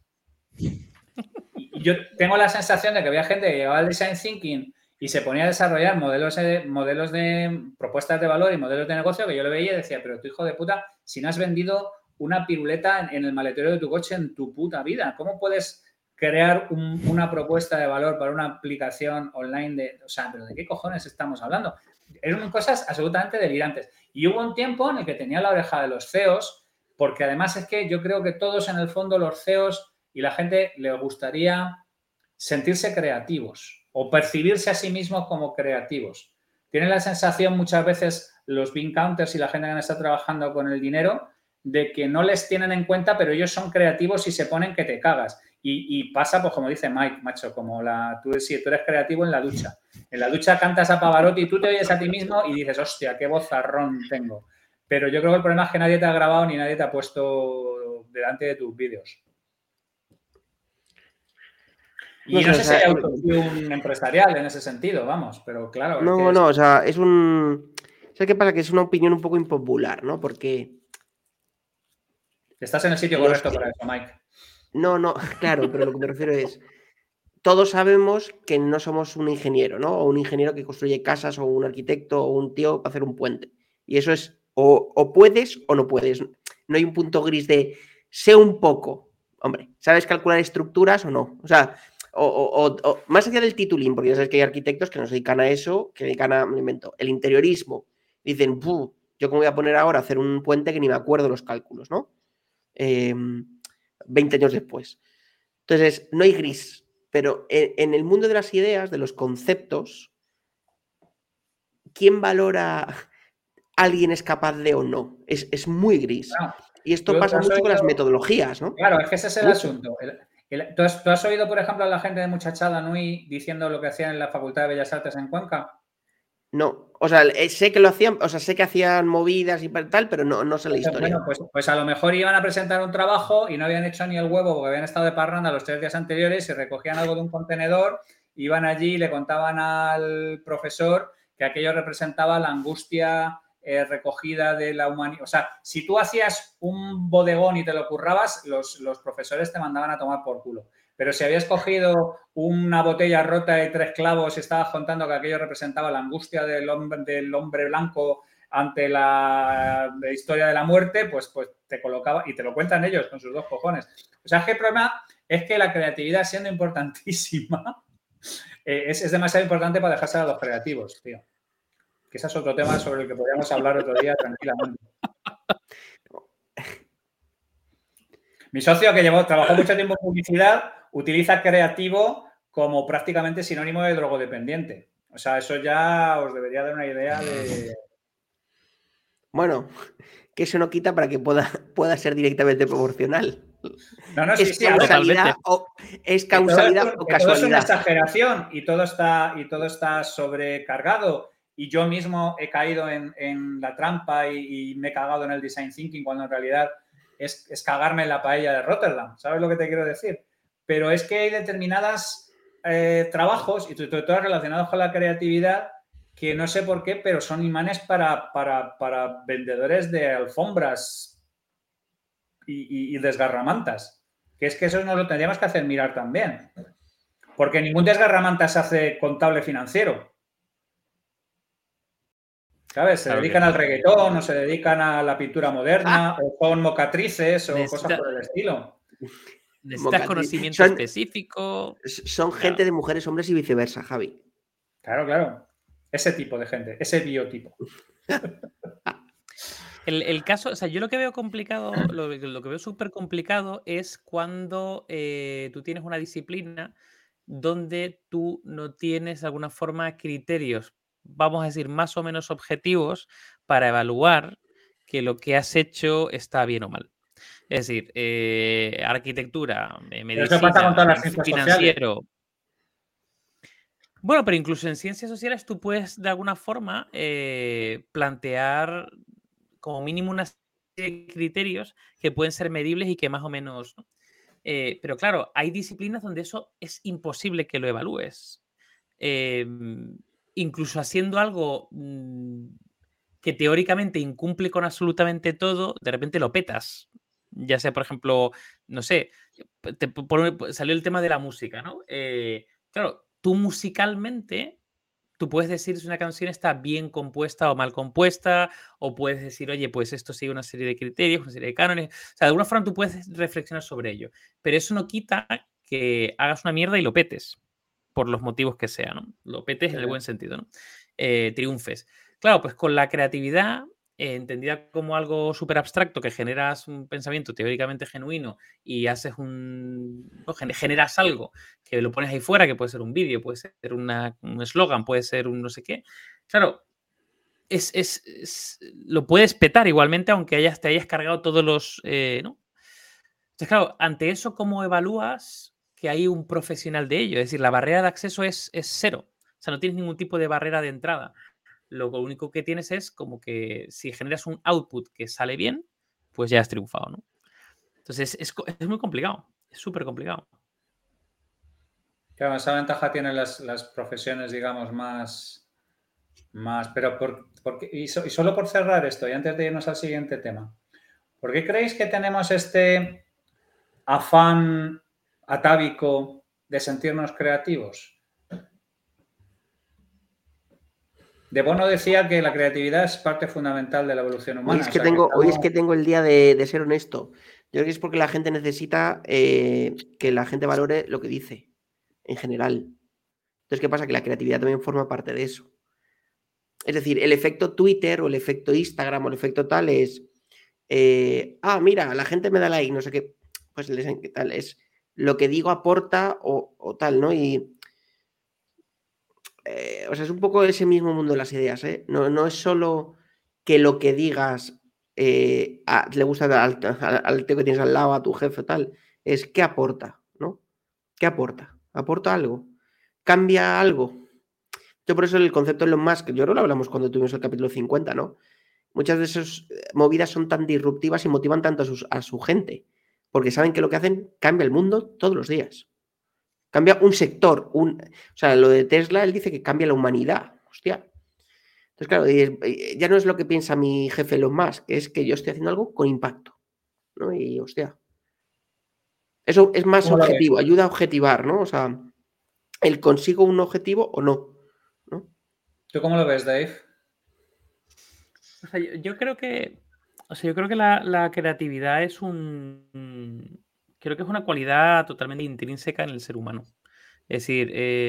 Y yo tengo la sensación de que había gente que llegaba al design thinking y se ponía a desarrollar modelos de propuestas de valor y modelos de negocio que yo lo veía y decía, pero tú, hijo de puta, si no has vendido una piruleta en el maletero de tu coche en tu puta vida, ¿cómo puedes crear una propuesta de valor para una aplicación online o sea, ¿pero de qué cojones estamos hablando? Eran cosas absolutamente delirantes. Y hubo un tiempo en el que tenía la oreja de los CEOs, porque además es que yo creo que todos en el fondo los CEOs y la gente les gustaría sentirse creativos o percibirse a sí mismos como creativos. Tienen la sensación muchas veces los bean counters y la gente que está trabajando con el dinero de que no les tienen en cuenta, pero ellos son creativos y se ponen que te cagas. Y pasa, pues como dice Mike, macho, como tú eres creativo en la ducha. En la ducha cantas a Pavarotti y tú te oyes a ti mismo y dices, hostia, qué vozarrón tengo. Pero yo creo que el problema es que nadie te ha grabado ni nadie te ha puesto delante de tus vídeos. Y no sé si hay autogestión empresarial en ese sentido, vamos, pero claro. No, o sea, es un... ¿Sabes qué pasa? Que es una opinión un poco impopular, ¿no? Porque... Estás en el sitio correcto para eso, Mike. No, claro, pero lo que me refiero es... Todos sabemos que no somos un ingeniero, ¿no? O un ingeniero que construye casas, o un arquitecto, o un tío para hacer un puente. Y eso es o puedes o no puedes. No hay un punto gris de sé un poco. Hombre, ¿sabes calcular estructuras o no? O sea, o más allá del titulín, porque ya sabes que hay arquitectos que no se dedican a eso, que dedican a, me invento, el interiorismo. Dicen, yo cómo voy a poner ahora a hacer un puente que ni me acuerdo los cálculos, ¿no? 20 años después. Entonces, no hay gris. Pero en el mundo de las ideas, de los conceptos, ¿quién valora alguien es capaz de o no? Es muy gris. Claro. Y esto pasa mucho con las metodologías, ¿no? Claro, es que ese es el asunto. ¿Tú has oído, por ejemplo, a la gente de Muchachada Nui diciendo lo que hacían en la Facultad de Bellas Artes en Cuenca? No, o sea, sé que lo hacían, o sea, sé que hacían movidas y tal, pero no sé la historia. Bueno, pues a lo mejor iban a presentar un trabajo y no habían hecho ni el huevo porque habían estado de parranda los 3 días anteriores y recogían algo de un contenedor, iban allí y le contaban al profesor que aquello representaba la angustia recogida de la humanidad. O sea, si tú hacías un bodegón y te lo currabas, los profesores te mandaban a tomar por culo. Pero si habías cogido una botella rota de 3 clavos y estabas contando que aquello representaba la angustia del hombre blanco ante la historia de la muerte, pues te colocaba y te lo cuentan ellos con sus 2 cojones. O sea, que el problema es que la creatividad, siendo importantísima, es demasiado importante para dejarse a los creativos, tío. Que ese es otro tema sobre el que podríamos hablar otro día tranquilamente. Mi socio, que trabajó mucho tiempo en publicidad, utiliza creativo como prácticamente sinónimo de drogodependiente. O sea, eso ya os debería dar una idea de... Bueno, que eso no quita para que pueda ser directamente proporcional. No, es causalidad o casualidad. Todo es una exageración y todo está sobrecargado. Y yo mismo he caído en la trampa y me he cagado en el design thinking cuando en realidad es cagarme en la paella de Rotterdam. ¿Sabes lo que te quiero decir? Pero es que hay determinados trabajos y todos relacionados con la creatividad que no sé por qué, pero son imanes para vendedores de alfombras y desgarramantas. Que es que eso nos lo tendríamos que hacer mirar también. Porque ningún desgarramantas hace contable financiero. ¿Sabes? Se dedican al reggaetón, o se dedican a la pintura moderna, o son mocatrices, o cosas por el estilo. Necesitas conocimiento específico. Son gente de mujeres, hombres y viceversa, Javi. Claro. Ese tipo de gente, ese biotipo. El caso, o sea, yo lo que veo complicado, lo que veo súper complicado es cuando tú tienes una disciplina donde tú no tienes de alguna forma criterios, vamos a decir, más o menos objetivos para evaluar que lo que has hecho está bien o mal. Es decir, arquitectura, medicina, eso pasa con todas las financiero. Bueno, pero incluso en ciencias sociales tú puedes de alguna forma plantear como mínimo una serie de criterios que pueden ser medibles y que más o menos, ¿no? Pero claro, hay disciplinas donde eso es imposible que lo evalúes. Incluso haciendo algo que teóricamente incumple con absolutamente todo, de repente lo petas. Ya sea, por ejemplo, no sé, salió el tema de la música, ¿no? Claro, tú musicalmente, tú puedes decir si una canción está bien compuesta o mal compuesta, o puedes decir, oye, pues esto sigue una serie de criterios, una serie de cánones. O sea, de alguna forma tú puedes reflexionar sobre ello. Pero eso no quita que hagas una mierda y lo petes, por los motivos que sea, ¿no? Lo petes en el buen sentido, ¿no? Triunfes. Claro, pues con la creatividad, entendida como algo súper abstracto, que generas un pensamiento teóricamente genuino y haces generas algo que lo pones ahí fuera, que puede ser un vídeo, puede ser un eslogan, puede ser un no sé qué. Claro, lo puedes petar igualmente, aunque te hayas cargado todos los... ¿no? Entonces, claro, ante eso, ¿cómo evalúas que hay un profesional de ello? Es decir, la barrera de acceso es cero. O sea, no tienes ningún tipo de barrera de entrada. Lo único que tienes es como que si generas un output que sale bien, pues ya has triunfado, ¿no? Entonces, es muy complicado. Es súper complicado. Claro, esa ventaja tienen las profesiones, digamos, más pero y solo por cerrar esto, y antes de irnos al siguiente tema, ¿por qué creéis que tenemos este afán atávico de sentirnos creativos? De Bono decía que la creatividad es parte fundamental de la evolución humana. Hoy es que tengo el día de ser honesto. Yo creo que es porque la gente necesita que la gente valore lo que dice, en general. Entonces, ¿qué pasa? Que la creatividad también forma parte de eso. Es decir, el efecto Twitter o el efecto Instagram o el efecto tal es, mira, la gente me da like, no sé qué, pues qué tal, es lo que digo aporta o tal, ¿no? Y, o sea, es un poco ese mismo mundo de las ideas, ¿eh? No es solo que lo que digas le gusta al tío que tienes al lado, a tu jefe, tal, es qué aporta, ¿no? ¿Qué aporta? ¿Aporta algo? ¿Cambia algo? Yo por eso el concepto de Elon Musk, yo creo que lo hablamos cuando tuvimos el capítulo 50, ¿no? Muchas de esas movidas son tan disruptivas y motivan tanto a su gente, porque saben que lo que hacen cambia el mundo todos los días. Cambia un sector, o sea, lo de Tesla, él dice que cambia la humanidad, hostia. Entonces, claro, ya no es lo que piensa mi jefe Elon Musk, es que yo estoy haciendo algo con impacto, ¿no? Y, hostia, eso es más objetivo, ayuda a objetivar, ¿no? O sea, el consigo un objetivo o no, ¿no? ¿Tú cómo lo ves, Dave? O sea, yo creo que la creatividad es creo que es una cualidad totalmente intrínseca en el ser humano. Es decir,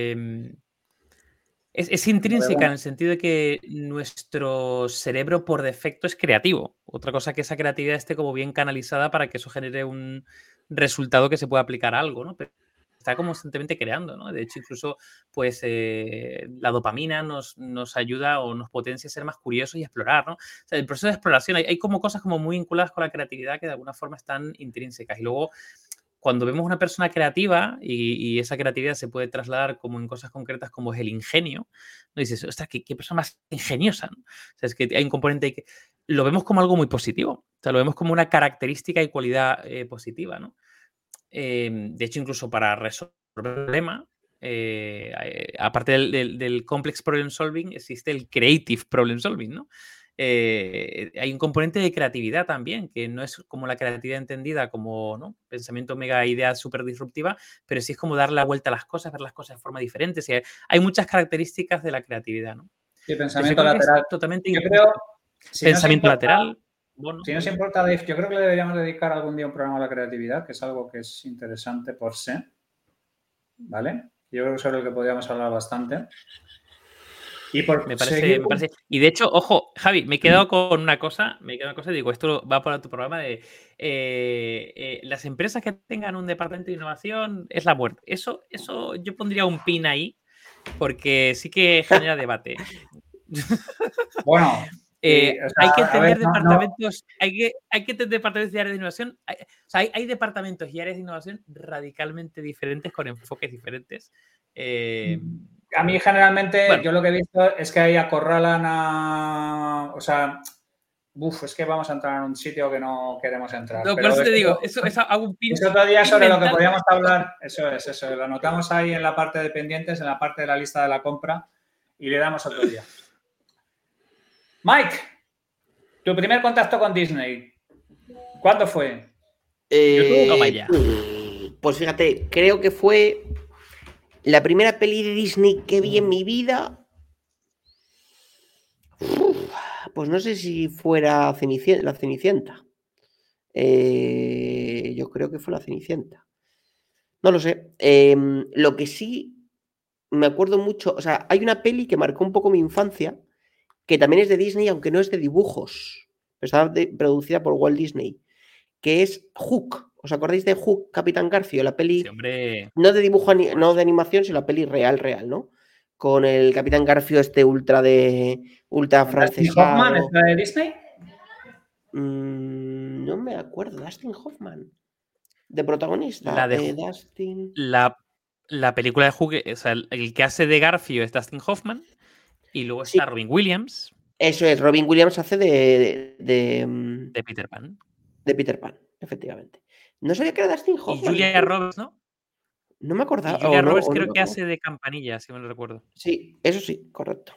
es intrínseca en el sentido de que nuestro cerebro por defecto es creativo. Otra cosa que esa creatividad esté como bien canalizada para que eso genere un resultado que se pueda aplicar a algo, ¿no? Pero está constantemente creando, ¿no? De hecho, incluso, pues, la dopamina nos ayuda o nos potencia a ser más curiosos y explorar, ¿no? O sea, el proceso de exploración, hay como cosas como muy vinculadas con la creatividad que de alguna forma están intrínsecas. Y luego, cuando vemos una persona creativa y esa creatividad se puede trasladar como en cosas concretas como es el ingenio, ¿no? Dices, ostras, qué persona más ingeniosa, ¿no? O sea, es que hay un componente que lo vemos como algo muy positivo, o sea, lo vemos como una característica y cualidad positiva, ¿no? De hecho, incluso para resolver un problema, aparte del complex problem solving, existe el creative problem solving, ¿no? Hay un componente de creatividad también, que no es como la creatividad entendida como, ¿no?, pensamiento mega idea súper disruptiva, pero sí es como dar la vuelta a las cosas, ver las cosas de forma diferente. O sea, hay muchas características de la creatividad, ¿no? Sí, pensamiento lateral. Totalmente yo creo, pensamiento lateral. Bueno, si nos importa, Dave, yo creo que le deberíamos dedicar algún día un programa a la creatividad, que es algo que es interesante por sí. ¿Vale? Yo creo que es sobre lo que podríamos hablar bastante. Y me parece. Y de hecho, ojo, Javi, me he quedado con una cosa, digo, esto va para tu programa de las empresas que tengan un departamento de innovación es la muerte. Eso yo pondría un pin ahí, porque sí que genera debate. Bueno, hay que entender departamentos, hay que entender departamentos y áreas de innovación. Hay departamentos y áreas de innovación radicalmente diferentes, con enfoques diferentes. A mí generalmente, yo lo que he visto es que ahí acorralan a... O sea, es que vamos a entrar en un sitio que no queremos entrar. No, por eso te digo, eso hago un pin. Es otro día sobre lo que podríamos hablar. Eso. Lo anotamos ahí en la parte de pendientes, en la parte de la lista de la compra y le damos otro día. Mike, tu primer contacto con Disney, ¿cuándo fue? Toma ya. Pues fíjate, creo que fue la primera peli de Disney que vi en mi vida. Pues no sé si fuera la Cenicienta. Yo creo que fue la Cenicienta. No lo sé. Lo que sí me acuerdo mucho, o sea, hay una peli que marcó un poco mi infancia, que también es de Disney, aunque no es de dibujos. Está producida por Walt Disney, que es Hook. ¿Os acordáis de Hook, Capitán Garfio? La peli, sí, hombre. No de dibujo, no de animación, sino la peli real, ¿no? Con el Capitán Garfio ultra francesado. ¿Dustin Hoffman es la de Disney? No me acuerdo. Dustin Hoffman. De protagonista. La de Dustin. La película de Hook, o sea, el que hace de Garfio es Dustin Hoffman. Y luego está Robin Williams. Eso es, Robin Williams hace de Peter Pan. De Peter Pan, efectivamente. No sabía que era Dustin Hoffman. Y Julia Roberts, ¿no? No me acordaba. Y Julia Roberts creo que hace de Campanilla, si me lo recuerdo. Sí, eso sí, correcto.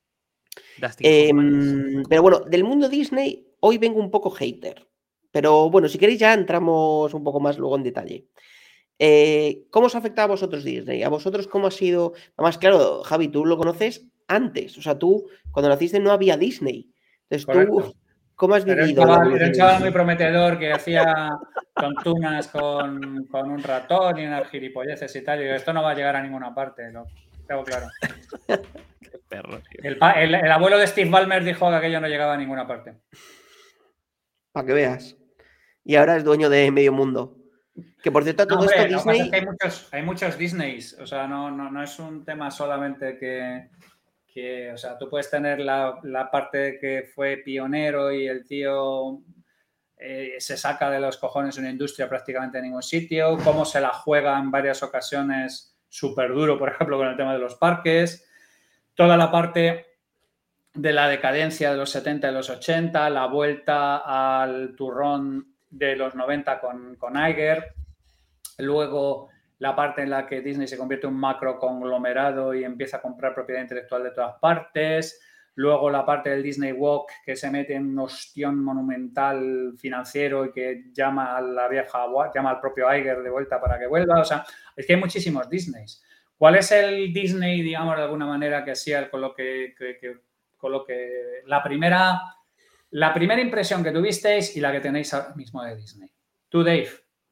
Dustin pero bueno, del mundo Disney, hoy vengo un poco hater. Pero bueno, si queréis ya entramos un poco más luego en detalle. ¿Cómo os afecta a vosotros Disney? ¿A vosotros cómo ha sido? Además, claro, Javi, tú lo conoces antes. O sea, tú, cuando naciste no había Disney. Entonces correcto. Tú, ¿cómo has vivido? Era un chaval muy prometedor que hacía tontunas con un ratón y unas gilipolleces y tal. Y esto no va a llegar a ninguna parte, lo tengo claro. Qué perro, tío. El abuelo de Steve Ballmer dijo que aquello no llegaba a ninguna parte. Para que veas. Y ahora es dueño de medio mundo. Que por cierto, todo esto Disney... Es que hay muchos Disneys. O sea, no es un tema solamente que o sea, tú puedes tener la parte que fue pionero y el tío se saca de los cojones una industria prácticamente en ningún sitio, cómo se la juega en varias ocasiones súper duro, por ejemplo, con el tema de los parques, toda la parte de la decadencia de los 70 y los 80, la vuelta al turrón de los 90 con Iger, luego la parte en la que Disney se convierte en un macro conglomerado y empieza a comprar propiedad intelectual de todas partes. Luego la parte del Disney Walk, que se mete en un ostión monumental financiero y que llama a la vieja, llama al propio Iger de vuelta para que vuelva. O sea, es que hay muchísimos Disneys. ¿Cuál es el Disney, digamos, de alguna manera que sea con lo que la primera impresión que tuvisteis y la que tenéis ahora mismo de Disney? Tú, Dave.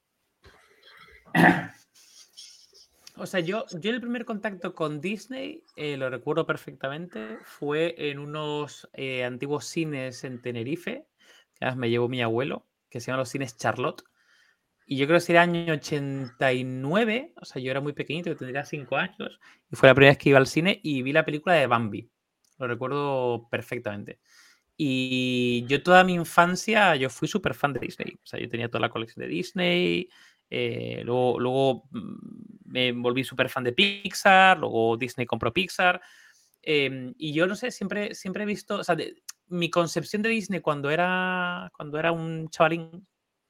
O sea, yo el primer contacto con Disney, lo recuerdo perfectamente, fue en unos antiguos cines en Tenerife, que además me llevó mi abuelo, que se llaman los cines Charlotte. Y yo creo que sería año 89, o sea, yo era muy pequeñito, yo tendría 5 años, y fue la primera vez que iba al cine y vi la película de Bambi. Lo recuerdo perfectamente. Y yo toda mi infancia, yo fui súper fan de Disney. O sea, yo tenía toda la colección de Disney. Luego me volví súper fan de Pixar, luego Disney compró Pixar. Y yo no sé, siempre he visto, o sea, mi concepción de Disney cuando era un chavalín,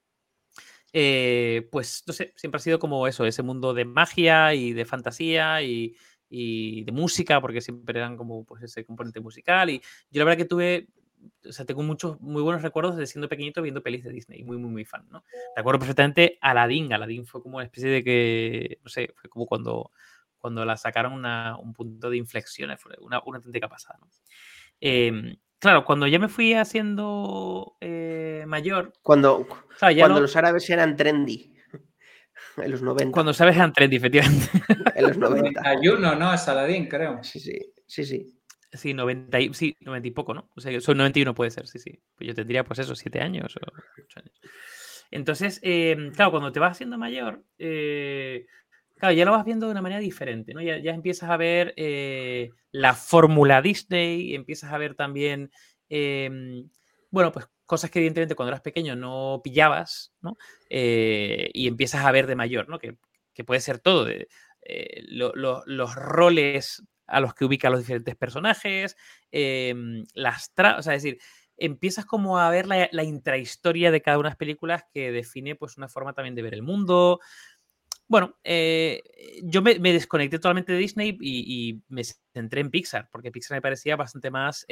pues no sé, siempre ha sido como eso, ese mundo de magia y de fantasía y de música, porque siempre eran como pues ese componente musical. Y yo la verdad que tengo muchos muy buenos recuerdos de siendo pequeñito viendo pelis de Disney, muy fan, ¿no? Recuerdo perfectamente Aladdin. Aladdin fue como una especie de que, no sé, fue como cuando la sacaron un punto de inflexión, fue una auténtica pasada, ¿no? Claro, cuando ya me fui haciendo mayor... Cuando los árabes eran trendy. En los 90. Cuando los árabes eran trendy, efectivamente. En los 90. 91, ¿no? Es Aladdin, creo. Sí. Sí, 90 y poco, ¿no? O sea, son 91 puede ser, sí. Pues yo tendría, pues eso, 7 años o 8 años. Entonces, claro, cuando te vas haciendo mayor, claro, ya lo vas viendo de una manera diferente, ¿no? Ya empiezas a ver la fórmula Disney, empiezas a ver también, bueno, pues cosas que evidentemente cuando eras pequeño no pillabas, ¿no? Y empiezas a ver de mayor, ¿no? Que puede ser todo, los roles a los que ubica a los diferentes personajes, o sea, es decir, empiezas como a ver la intrahistoria de cada una de las películas que define pues una forma también de ver el mundo. Bueno, yo me desconecté totalmente de Disney y me centré en Pixar, porque Pixar me parecía bastante más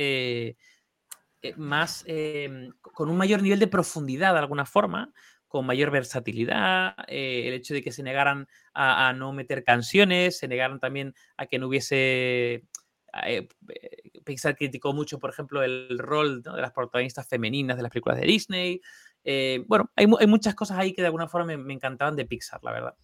con un mayor nivel de profundidad de alguna forma, con mayor versatilidad, el hecho de que se negaran a no meter canciones, se negaron también a que no hubiese... Pixar criticó mucho, por ejemplo, el rol, ¿no?, de las protagonistas femeninas de las películas de Disney. Bueno, hay muchas cosas ahí que de alguna forma me encantaban de Pixar, la verdad.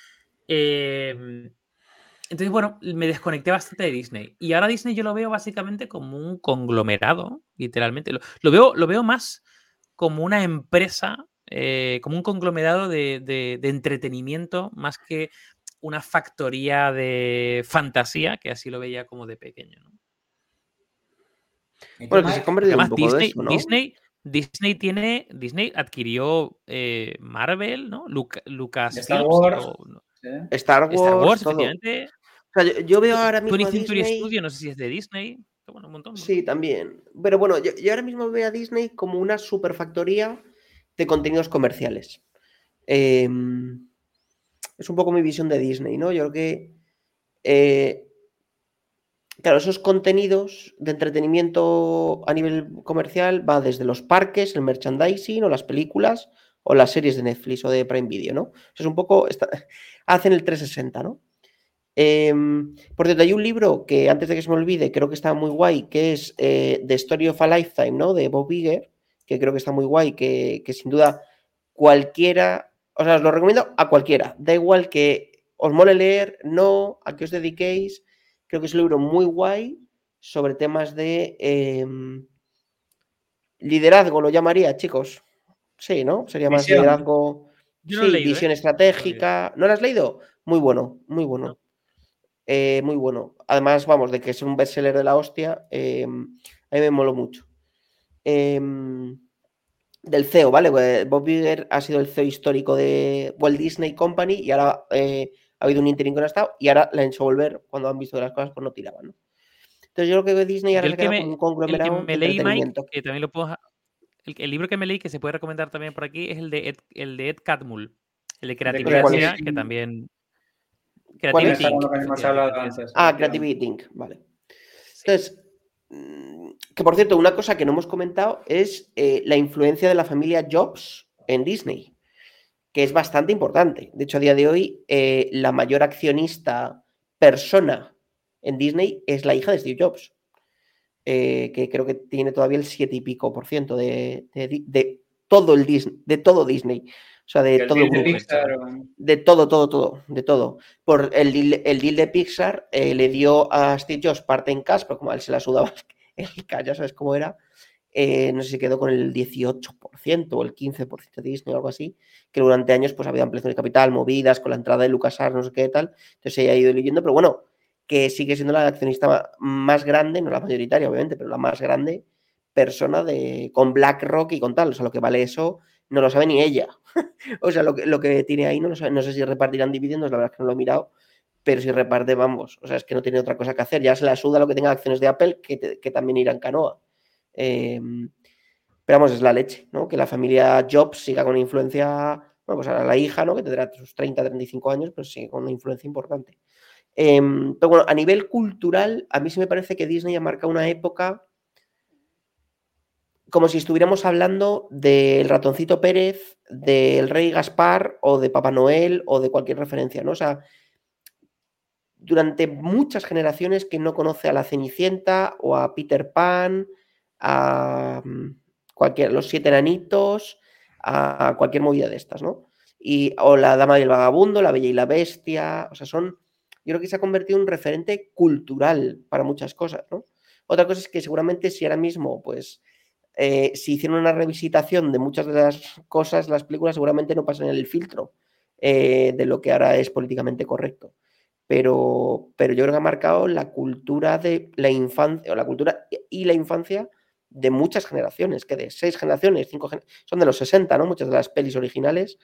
Entonces, bueno, me desconecté bastante de Disney. Y ahora Disney yo lo veo básicamente como un conglomerado, literalmente. Lo veo más como una empresa, como un conglomerado de entretenimiento, más que una factoría de fantasía, que así lo veía como de pequeño, ¿no? Bueno, que se ha convertido un poco de eso, ¿no? Disney adquirió Marvel, ¿no? Star Wars. ¿no? ¿Sí? Star Wars, todo. Efectivamente. O sea, yo veo ahora mismo 20th a Century Disney... Studio, no sé si es de Disney. Bueno, un montón. Sí, también. Pero bueno, yo ahora mismo veo a Disney como una superfactoría de contenidos comerciales. Es un poco mi visión de Disney, ¿no? Yo creo que... claro, esos contenidos de entretenimiento a nivel comercial va desde los parques, el merchandising o las películas o las series de Netflix o de Prime Video, ¿no? Es un poco... hacen el 360, ¿no? Por cierto, hay un libro que antes de que se me olvide, creo que está muy guay, que es The Story of a Lifetime, ¿no? De Bob Iger, que creo que está muy guay, que sin duda cualquiera, o sea, os lo recomiendo a cualquiera, da igual que os mole leer, no, a que os dediquéis, creo que es un libro muy guay sobre temas de liderazgo, lo llamaría, chicos. Sí, ¿no? Sería más liderazgo. Yo no lo he leído, visión estratégica. ¿No lo has leído? Muy bueno, muy bueno. No. Muy bueno. Además, vamos, de que es un bestseller de la hostia, a mí me moló mucho. Del CEO, ¿vale? Bob Iger ha sido el CEO histórico de Walt Disney Company y ahora ha habido un interín con el Estado y ahora la han hecho volver cuando han visto que las cosas pues no tiraban, ¿no? Entonces yo creo que Disney ahora se queda como un conglomerado de entretenimiento. Mike, que también lo puedo... El libro que me leí, que se puede recomendar también por aquí, es el de Ed Catmull, el de Creativity, que también... Creativity Inc. Creativity Inc. Vale. Entonces, que por cierto, una cosa que no hemos comentado es la influencia de la familia Jobs en Disney, que es bastante importante. De hecho, a día de hoy, la mayor accionista persona en Disney es la hija de Steve Jobs, que creo que tiene todavía el 7 y pico % de todo el Disney, de todo Disney. O sea, de todo el grupo. De todo. Por el deal de Pixar le dio a Steve Jobs parte en cash, pero como a él se la sudaba el cash, ya sabes cómo era. No sé si quedó con el 18% o el 15% de Disney o algo así, que durante años pues había ampliación de capital, movidas, con la entrada de LucasArts, no sé qué tal. Entonces se ha ido leyendo, pero bueno, que sigue siendo la accionista más grande, no la mayoritaria obviamente, pero la más grande persona con BlackRock y con tal. O sea, lo que vale eso no lo sabe ni ella. O sea, lo que tiene ahí no lo sabe. No sé si repartirán dividendos, la verdad es que no lo he mirado, pero si reparte, vamos, o sea, es que no tiene otra cosa que hacer. Ya se la suda lo que tenga acciones de Apple, que también irán canoa. Pero vamos, es la leche, ¿no? Que la familia Jobs siga con influencia, bueno, pues ahora la hija, ¿no? Que tendrá sus 30, 35 años, pero sigue con una influencia importante. Pero bueno, a nivel cultural, a mí sí me parece que Disney ha marcado una época como si estuviéramos hablando del Ratoncito Pérez, del Rey Gaspar o de Papá Noel o de cualquier referencia, ¿no? O sea, durante muchas generaciones que no conoce a la Cenicienta o a Peter Pan, a los 7 enanitos, a cualquier movida de estas, ¿no? O la Dama y el Vagabundo, la Bella y la Bestia, o sea, yo creo que se ha convertido en un referente cultural para muchas cosas, ¿no? Otra cosa es que seguramente si ahora mismo, pues, si hicieron una revisitación de muchas de las cosas, las películas seguramente no pasan el filtro de lo que ahora es políticamente correcto. Pero yo creo que ha marcado la cultura de la infancia, o la cultura y la infancia de muchas generaciones, que de 6 generaciones, 5 generaciones, son de los 60, ¿no? Muchas de las pelis originales.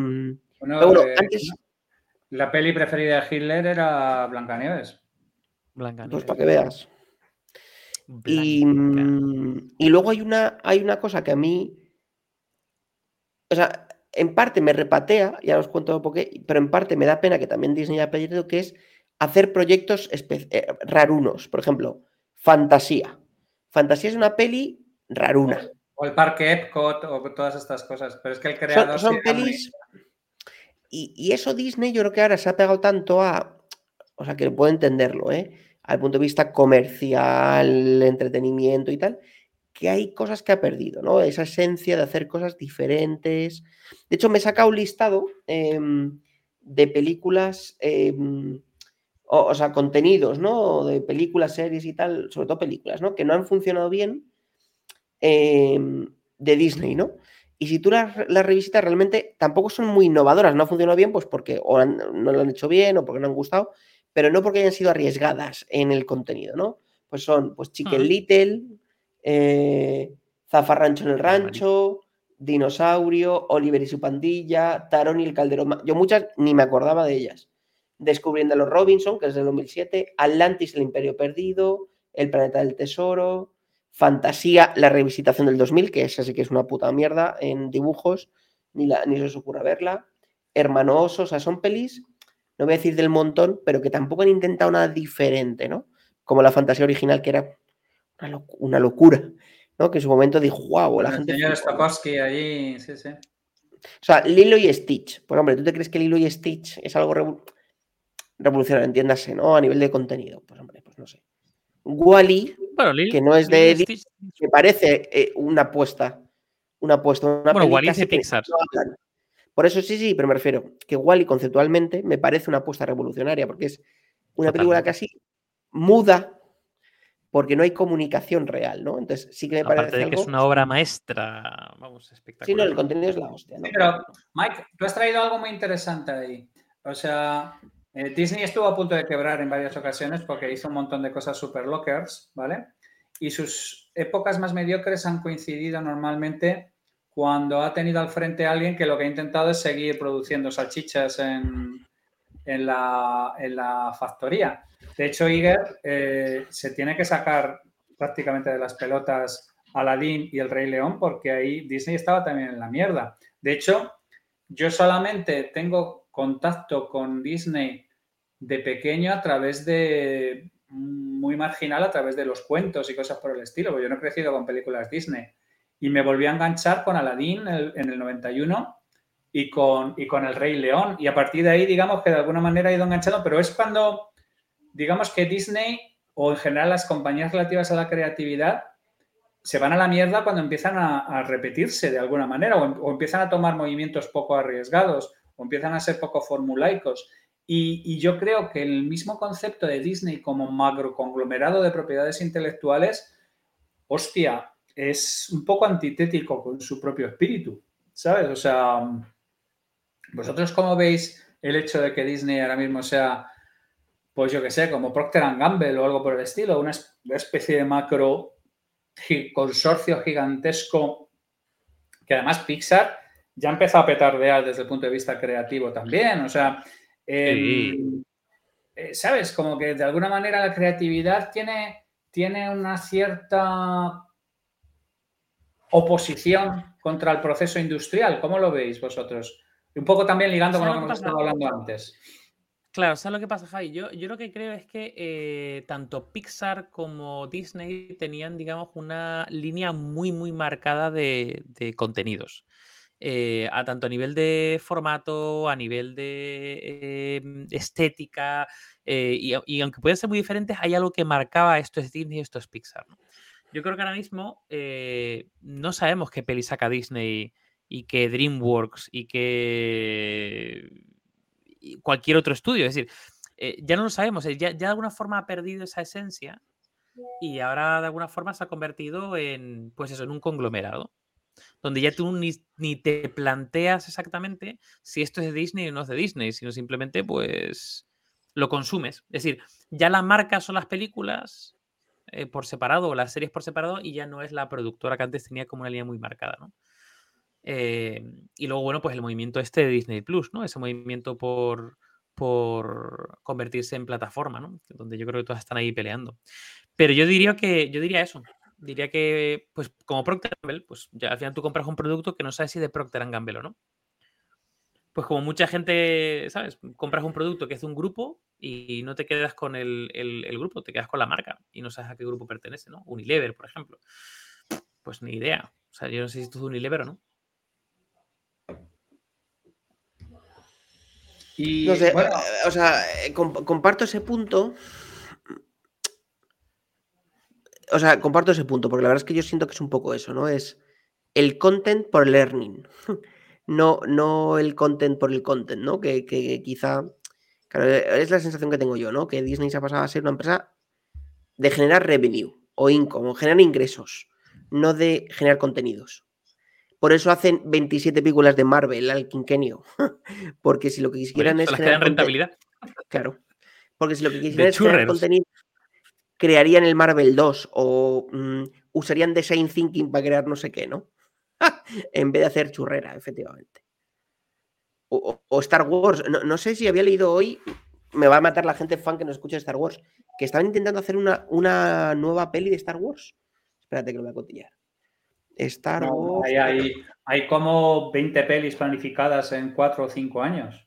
Bueno, antes... La peli preferida de Hitler era Blancanieves. Pues para que veas. Y luego hay una cosa que a mí, o sea, en parte me repatea, ya os cuento por qué, pero en parte me da pena que también Disney haya pedido, que es hacer proyectos rarunos. Por ejemplo, Fantasía. Fantasía es una peli raruna. O el Parque Epcot o todas estas cosas. Pero es que el creador... Son pelis... Y eso Disney yo creo que ahora se ha pegado tanto a... O sea, que puedo entenderlo, al punto de vista comercial, entretenimiento y tal, que hay cosas que ha perdido, ¿no? Esa esencia de hacer cosas diferentes. De hecho, me he sacado un listado de películas, o sea, contenidos, ¿no? De películas, series y tal, sobre todo películas, ¿no? Que no han funcionado bien de Disney, ¿no? Y si tú las revisitas, realmente tampoco son muy innovadoras, no han funcionado bien, pues porque no lo han hecho bien o porque no han gustado, pero no porque hayan sido arriesgadas en el contenido, ¿no? Pues son Chicken Little, Zafarrancho en el Rancho, Dinosaurio, Oliver y su pandilla, Tarón y el Calderón. Yo muchas ni me acordaba de ellas. Descubriendo a los Robinson, que es del 2007, Atlantis, el Imperio Perdido, El Planeta del Tesoro, Fantasía, la revisitación del 2000, que esa sí que es una puta mierda en dibujos, ni se os ocurra verla. Hermano Oso, o sea, son pelis, no voy a decir del montón, pero que tampoco han intentado nada diferente, ¿no? Como la Fantasía original, que era una locura, ¿no? Que en su momento dijo, wow, la gente... El señor Stokowski allí, sí, sí. O sea, Lilo y Stitch. Pues hombre, ¿tú te crees que Lilo y Stitch es algo revolucionario, entiéndase, ¿no? A nivel de contenido. Pues hombre, pues no sé. Wall-E, que no es de Disney, me parece una apuesta. Una Wall-E es de Pixar. No, por eso sí, pero me refiero que Wall-E conceptualmente me parece una apuesta revolucionaria, porque es una película casi muda, porque no hay comunicación real, ¿no? Entonces sí que me parece aparte de que algo... es una obra maestra, vamos, espectacular. Sí, no, el contenido es la hostia, ¿no? Sí, pero Mike, tú has traído algo muy interesante ahí. O sea, Disney estuvo a punto de quebrar en varias ocasiones porque hizo un montón de cosas super lockers, ¿vale? Y sus épocas más mediocres han coincidido normalmente cuando ha tenido al frente a alguien que lo que ha intentado es seguir produciendo salchichas en la factoría. De hecho, Iger se tiene que sacar prácticamente de las pelotas Aladdin y el Rey León porque ahí Disney estaba también en la mierda. De hecho, yo solamente tengo contacto con Disney de pequeño a través de, muy marginal, a través de los cuentos y cosas por el estilo, porque yo no he crecido con películas Disney. Y me volví a enganchar con Aladdin en el 91 y con el Rey León. Y a partir de ahí, digamos que de alguna manera he ido enganchando, pero es cuando, digamos que Disney o en general las compañías relativas a la creatividad se van a la mierda cuando empiezan a repetirse de alguna manera o empiezan a tomar movimientos poco arriesgados o empiezan a ser poco formulaicos. Y yo creo que el mismo concepto de Disney como macroconglomerado de propiedades intelectuales, hostia, es un poco antitético con su propio espíritu, ¿sabes? O sea, ¿vosotros cómo veis el hecho de que Disney ahora mismo sea, pues yo qué sé, como Procter & Gamble o algo por el estilo, una especie de macro consorcio gigantesco que además Pixar ya empezó a petardear desde el punto de vista creativo también, o sea, ¿sabes? Como que de alguna manera la creatividad tiene una cierta oposición contra el proceso industrial. ¿Cómo lo veis vosotros? Un poco también ligando con lo que hemos estado hablando antes. Claro, ¿sabes lo que pasa, Javi? Yo lo que creo es que tanto Pixar como Disney tenían, digamos, una línea muy, muy marcada de contenidos. Tanto a nivel de formato, a nivel de estética, y aunque pueden ser muy diferentes, hay algo que marcaba esto es Disney y esto es Pixar, ¿no? Yo creo que ahora mismo no sabemos qué peli saca Disney y que DreamWorks y que cualquier otro estudio. Es decir, ya no lo sabemos. Ya de alguna forma ha perdido esa esencia y ahora de alguna forma se ha convertido en, pues eso, en un conglomerado. Donde ya tú ni te planteas exactamente si esto es de Disney o no es de Disney, sino simplemente pues lo consumes. Es decir, ya la marca son las películas por separado o las series por separado y ya no es la productora que antes tenía como una línea muy marcada, ¿no? Y luego, bueno, pues el movimiento este de Disney Plus, ¿no? Ese movimiento por por convertirse en plataforma, ¿no? Donde yo creo que todas están ahí peleando. Pero yo diría eso. Diría que, pues, como Procter & Gamble, pues ya al final tú compras un producto que no sabes si de Procter & Gamble o no. Pues como mucha gente, ¿sabes? Compras un producto que es de un grupo y no te quedas con el grupo, te quedas con la marca y no sabes a qué grupo pertenece, ¿no? Unilever, por ejemplo. Pues ni idea. O sea, yo no sé si esto es Unilever o no. Y, no sé, bueno, o sea, comparto ese punto. O sea, comparto ese punto, porque la verdad es que yo siento que es un poco eso, ¿no? Es el content por el earning. No el content por el content, ¿no? Que quizá. Claro, es la sensación que tengo yo, ¿no? Que Disney se ha pasado a ser una empresa de generar revenue o income, o generar ingresos, no de generar contenidos. Por eso hacen 27 películas de Marvel al quinquenio. Porque si lo que quisieran es generar rentabilidad. Claro. Porque si lo que quisieran es generar contenido, crearían el Marvel 2 o usarían design thinking para crear no sé qué, ¿no? En vez de hacer churrera, efectivamente. O Star Wars. No sé si había leído hoy, me va a matar la gente fan que no escucha Star Wars, que estaban intentando hacer una nueva peli de Star Wars. Espérate que lo voy a cotillar. Star Wars. Hay como 20 pelis planificadas en 4 o 5 años.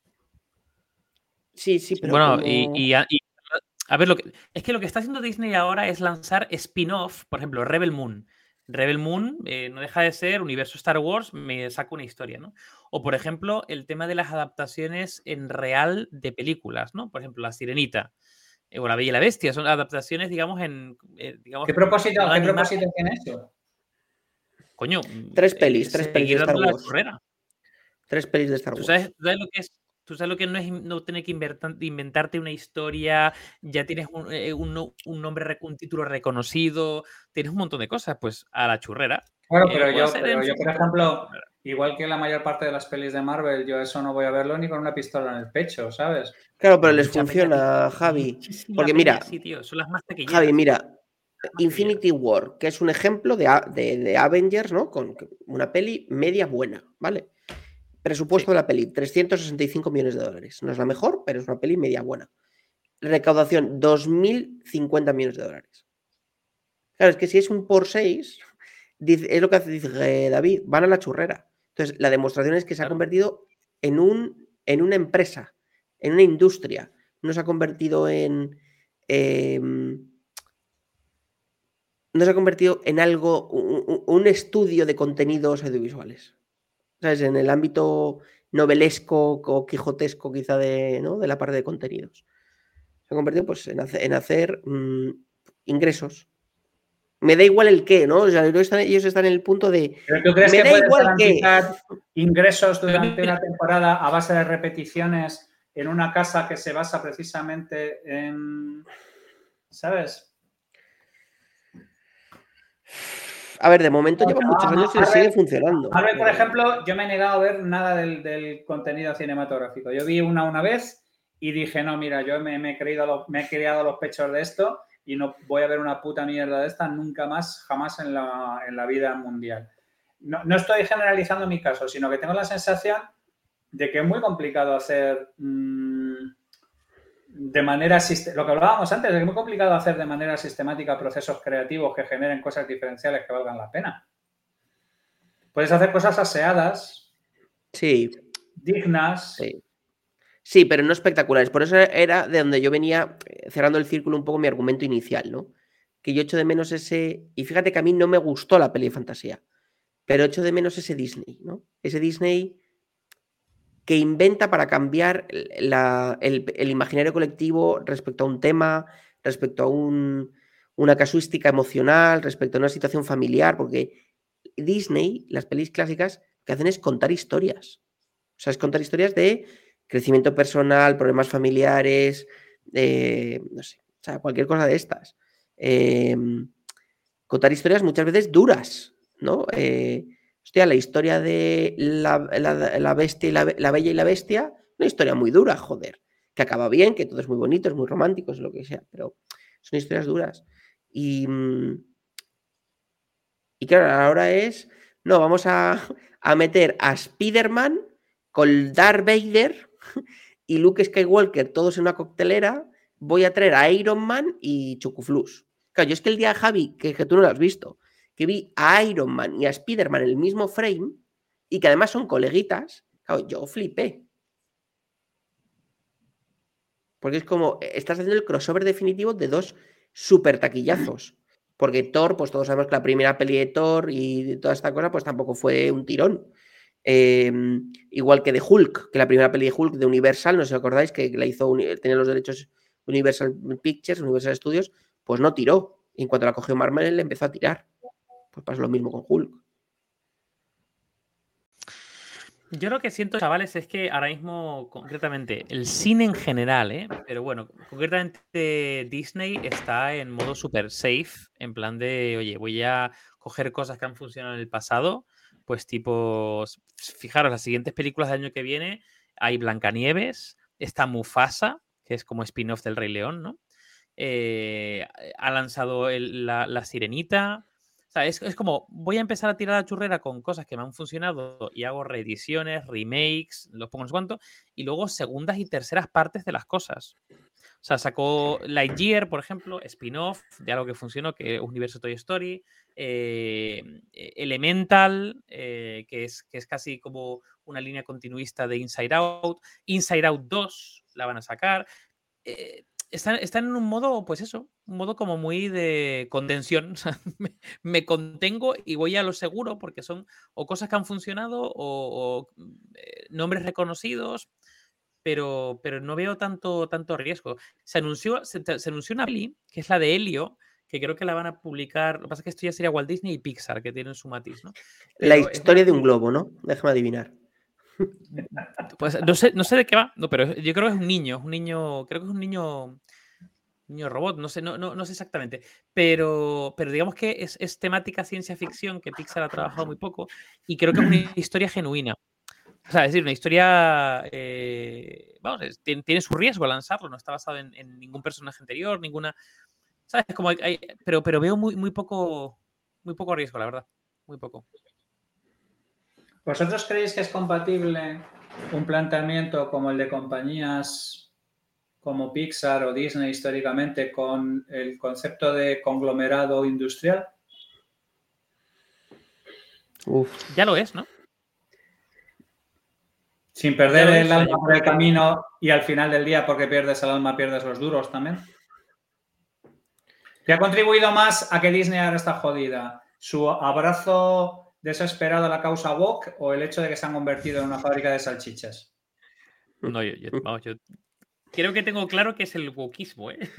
Sí, pero bueno, como... a ver, es que lo que está haciendo Disney ahora es lanzar spin-off, por ejemplo, Rebel Moon. Rebel Moon no deja de ser universo Star Wars, me saca una historia, ¿no? O, por ejemplo, el tema de las adaptaciones en real de películas, ¿no? Por ejemplo, La Sirenita o La Bella y la Bestia, son adaptaciones, digamos, digamos, ¿Qué propósito tiene eso? Coño, 3 pelis de Star Wars. 3 pelis de Star Wars. ¿Tú sabes lo que es? ¿Tú sabes lo que no es no tener que inventarte una historia? Ya tienes un nombre, un título reconocido, tienes un montón de cosas, pues a la churrera. Claro, pero yo, por ejemplo, igual que la mayor parte de las pelis de Marvel, yo eso no voy a verlo ni con una pistola en el pecho, ¿sabes? Claro, pero les funciona, Javi. Porque mira, sí, tío, son las más pequeñas. Javi, mira, Infinity War, que es un ejemplo de Avengers, ¿no? Con una peli media buena, ¿vale? Presupuesto de la peli, 365 millones de dólares. No es la mejor, pero es una peli media buena. Recaudación, 2.050 millones de dólares. Claro, es que si es un por 6, es lo que dice David, van a la churrera. Entonces, la demostración es que se ha convertido en una empresa, en una industria. No se ha convertido no se ha convertido en algo, un estudio de contenidos audiovisuales. ¿Sabes? En el ámbito novelesco o quijotesco quizá de la parte de contenidos. Se ha convertido pues, en hacer ingresos. Me da igual el qué, ¿no? O sea, ellos están en el punto de... ¿Pero tú crees que puedes garantizar ingresos durante una temporada a base de repeticiones en una casa que se basa precisamente en... ¿Sabes? A ver, de momento lleva muchos años y sigue funcionando. Marvel, por ejemplo, yo me he negado a ver nada del contenido cinematográfico. Yo vi una vez y dije, no, mira, yo me he criado los pechos de esto y no voy a ver una puta mierda de esta nunca más, jamás en la vida mundial. No estoy generalizando mi caso, sino que tengo la sensación de que es muy complicado hacer... de manera lo que hablábamos antes, es muy complicado hacer de manera sistemática procesos creativos que generen cosas diferenciales que valgan la pena. Puedes hacer cosas aseadas, sí, dignas. Sí, pero no espectaculares. Por eso era de donde yo venía cerrando el círculo un poco mi argumento inicial, ¿no? Que yo echo de menos ese... Y fíjate que a mí no me gustó la peli de fantasía, pero echo de menos ese Disney, ¿no? Ese Disney que inventa para cambiar el imaginario colectivo respecto a un tema, respecto a una casuística emocional, respecto a una situación familiar, porque Disney, las pelis clásicas, lo que hacen es contar historias. O sea, es contar historias de crecimiento personal, problemas familiares, no sé, o sea, cualquier cosa de estas. Contar historias muchas veces duras, ¿no? Hostia, la historia de la bestia y la bella y la bestia, una historia muy dura, joder, que acaba bien, que todo es muy bonito, es muy romántico, es lo que sea, pero son historias duras. Y claro, ahora no, vamos a meter a Spider-Man con Darth Vader y Luke Skywalker todos en una coctelera, voy a traer a Iron Man y Chucuflus. Claro, yo es que el día, Javi, que tú no lo has visto, que vi a Iron Man y a Spider-Man en el mismo frame y que además son coleguitas, claro, yo flipé. Porque es como, estás haciendo el crossover definitivo de dos super taquillazos. Porque Thor, pues todos sabemos que la primera peli de Thor y toda esta cosa, pues tampoco fue un tirón. Igual que de Hulk, que la primera peli de Hulk de Universal, no sé si os acordáis, que la hizo, tenía los derechos Universal Pictures, Universal Studios, pues no tiró. Y en cuanto la cogió Marvel, le empezó a tirar. Pues pasa lo mismo con Hulk. Yo lo que siento, chavales, es que ahora mismo, concretamente, el cine en general, pero bueno, concretamente Disney está en modo super safe, en plan de, oye, voy a coger cosas que han funcionado en el pasado, pues tipo, fijaros, las siguientes películas del año que viene, hay Blancanieves, está Mufasa, que es como spin-off del Rey León, ¿no? Ha lanzado la Sirenita. O sea, es como, voy a empezar a tirar la churrera con cosas que me han funcionado y hago reediciones, remakes, los pongo en su cuanto, y luego segundas y terceras partes de las cosas. O sea, sacó Lightyear, por ejemplo, spin-off de algo que funcionó, que es Universo Toy Story, Elemental, que es casi como una línea continuista de Inside Out, Inside Out 2 la van a sacar. Están en un modo, pues eso, un modo como muy de contención. O sea, me contengo y voy a lo seguro porque son o cosas que han funcionado o nombres reconocidos, pero no veo tanto riesgo. Se anunció una peli, que es la de Helio, que creo que la van a publicar. Lo que pasa es que esto ya sería Walt Disney y Pixar, que tienen su matiz, ¿no? Pero la historia de un globo, ¿no? Déjame adivinar. Pues no sé de qué va, no, pero yo creo que es un niño, creo que es un niño robot, no sé exactamente, pero digamos que es temática ciencia ficción que Pixar ha trabajado muy poco y creo que es una historia genuina. O sea, es decir, una historia, vamos, tiene su riesgo lanzarlo, no está basado en ningún personaje anterior, ninguna, ¿sabes? Como pero veo muy poco riesgo, la verdad, muy poco. ¿Vosotros creéis que es compatible un planteamiento como el de compañías como Pixar o Disney históricamente con el concepto de conglomerado industrial? Uf. Ya lo es, ¿no? Sin perder el alma por el camino y al final del día, porque pierdes el alma, pierdes los duros también. ¿Qué ha contribuido más a que Disney ahora está jodida? ¿Su abrazo desesperado a la causa woke o el hecho de que se han convertido en una fábrica de salchichas? No, yo creo que tengo claro que es el wokismo, ¿eh?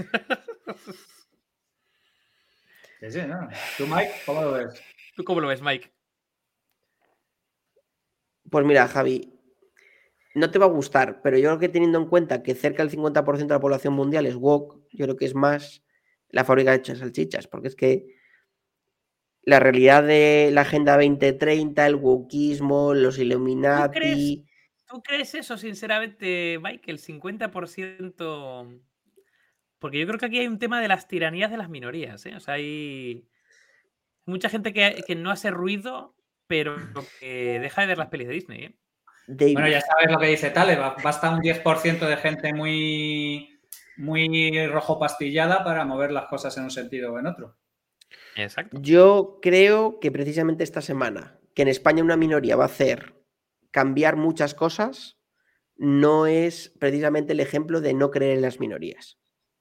Sí, ¿no? ¿Tú, Mike, cómo lo ves? ¿Tú cómo lo ves, Mike? Pues mira, Javi, no te va a gustar, pero yo creo que teniendo en cuenta que cerca del 50% de la población mundial es woke, yo creo que es más la fábrica de salchichas, porque es que la realidad de la Agenda 2030, el wokismo, los Illuminati... ¿Tú crees eso, sinceramente, Mike, el 50%? Porque yo creo que aquí hay un tema de las tiranías de las minorías, ¿eh? O sea, hay mucha gente que no hace ruido, pero que deja de ver las pelis de Disney, ¿eh? David. Bueno, ya sabes lo que dice Tale, basta un 10% de gente muy rojo pastillada para mover las cosas en un sentido o en otro. Exacto. Yo creo que precisamente esta semana, que en España una minoría va a hacer cambiar muchas cosas, no es precisamente el ejemplo de no creer en las minorías.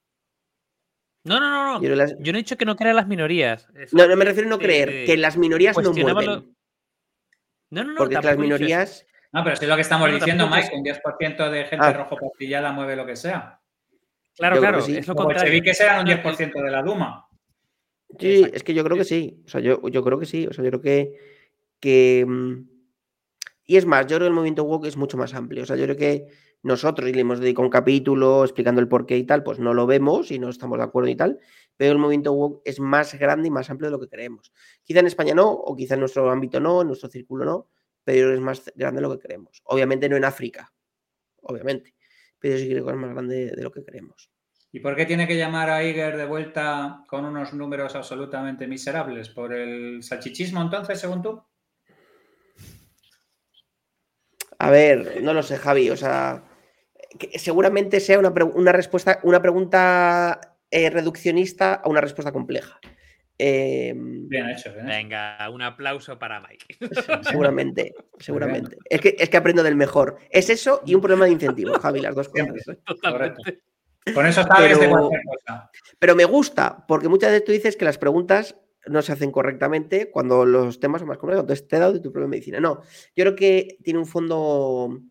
No. Yo no he dicho que no crea en las minorías. No me refiero a no creer, que las minorías no mueven. No. Porque es que las minorías... No, pero si es lo que estamos diciendo, Mike, un 10% de gente rojo pastillada mueve lo que sea. Claro, sí. es lo Los bolcheviques eran un 10% de la Duma. Sí, exacto. Es que yo creo que sí. O sea, yo creo que sí. O sea, yo creo que... Y es más, yo creo que el movimiento woke es mucho más amplio. O sea, yo creo que nosotros, y le hemos dedicado un capítulo explicando el porqué y tal, pues no lo vemos y no estamos de acuerdo y tal, pero el movimiento woke es más grande y más amplio de lo que creemos. Quizá en España no, o quizá en nuestro ámbito no, en nuestro círculo no, pero es más grande de lo que creemos. Obviamente no en África, obviamente, pero yo sí creo que es más grande de lo que creemos. ¿Y por qué tiene que llamar a Iger de vuelta con unos números absolutamente miserables? ¿Por el salchichismo entonces, según tú? A ver, no lo sé, Javi, o sea, que seguramente sea una pregunta reduccionista a una respuesta compleja. Bien hecho. Venga, un aplauso para Mike. Seguramente. Es que aprendo del mejor. Es eso y un problema de incentivo, Javi, las dos cosas. Totalmente. Con eso sabes de cualquier cosa. Pero me gusta, porque muchas veces tú dices que las preguntas no se hacen correctamente cuando los temas son más complejos. Entonces te he dado de tu propia medicina. No, yo creo que tiene un fondo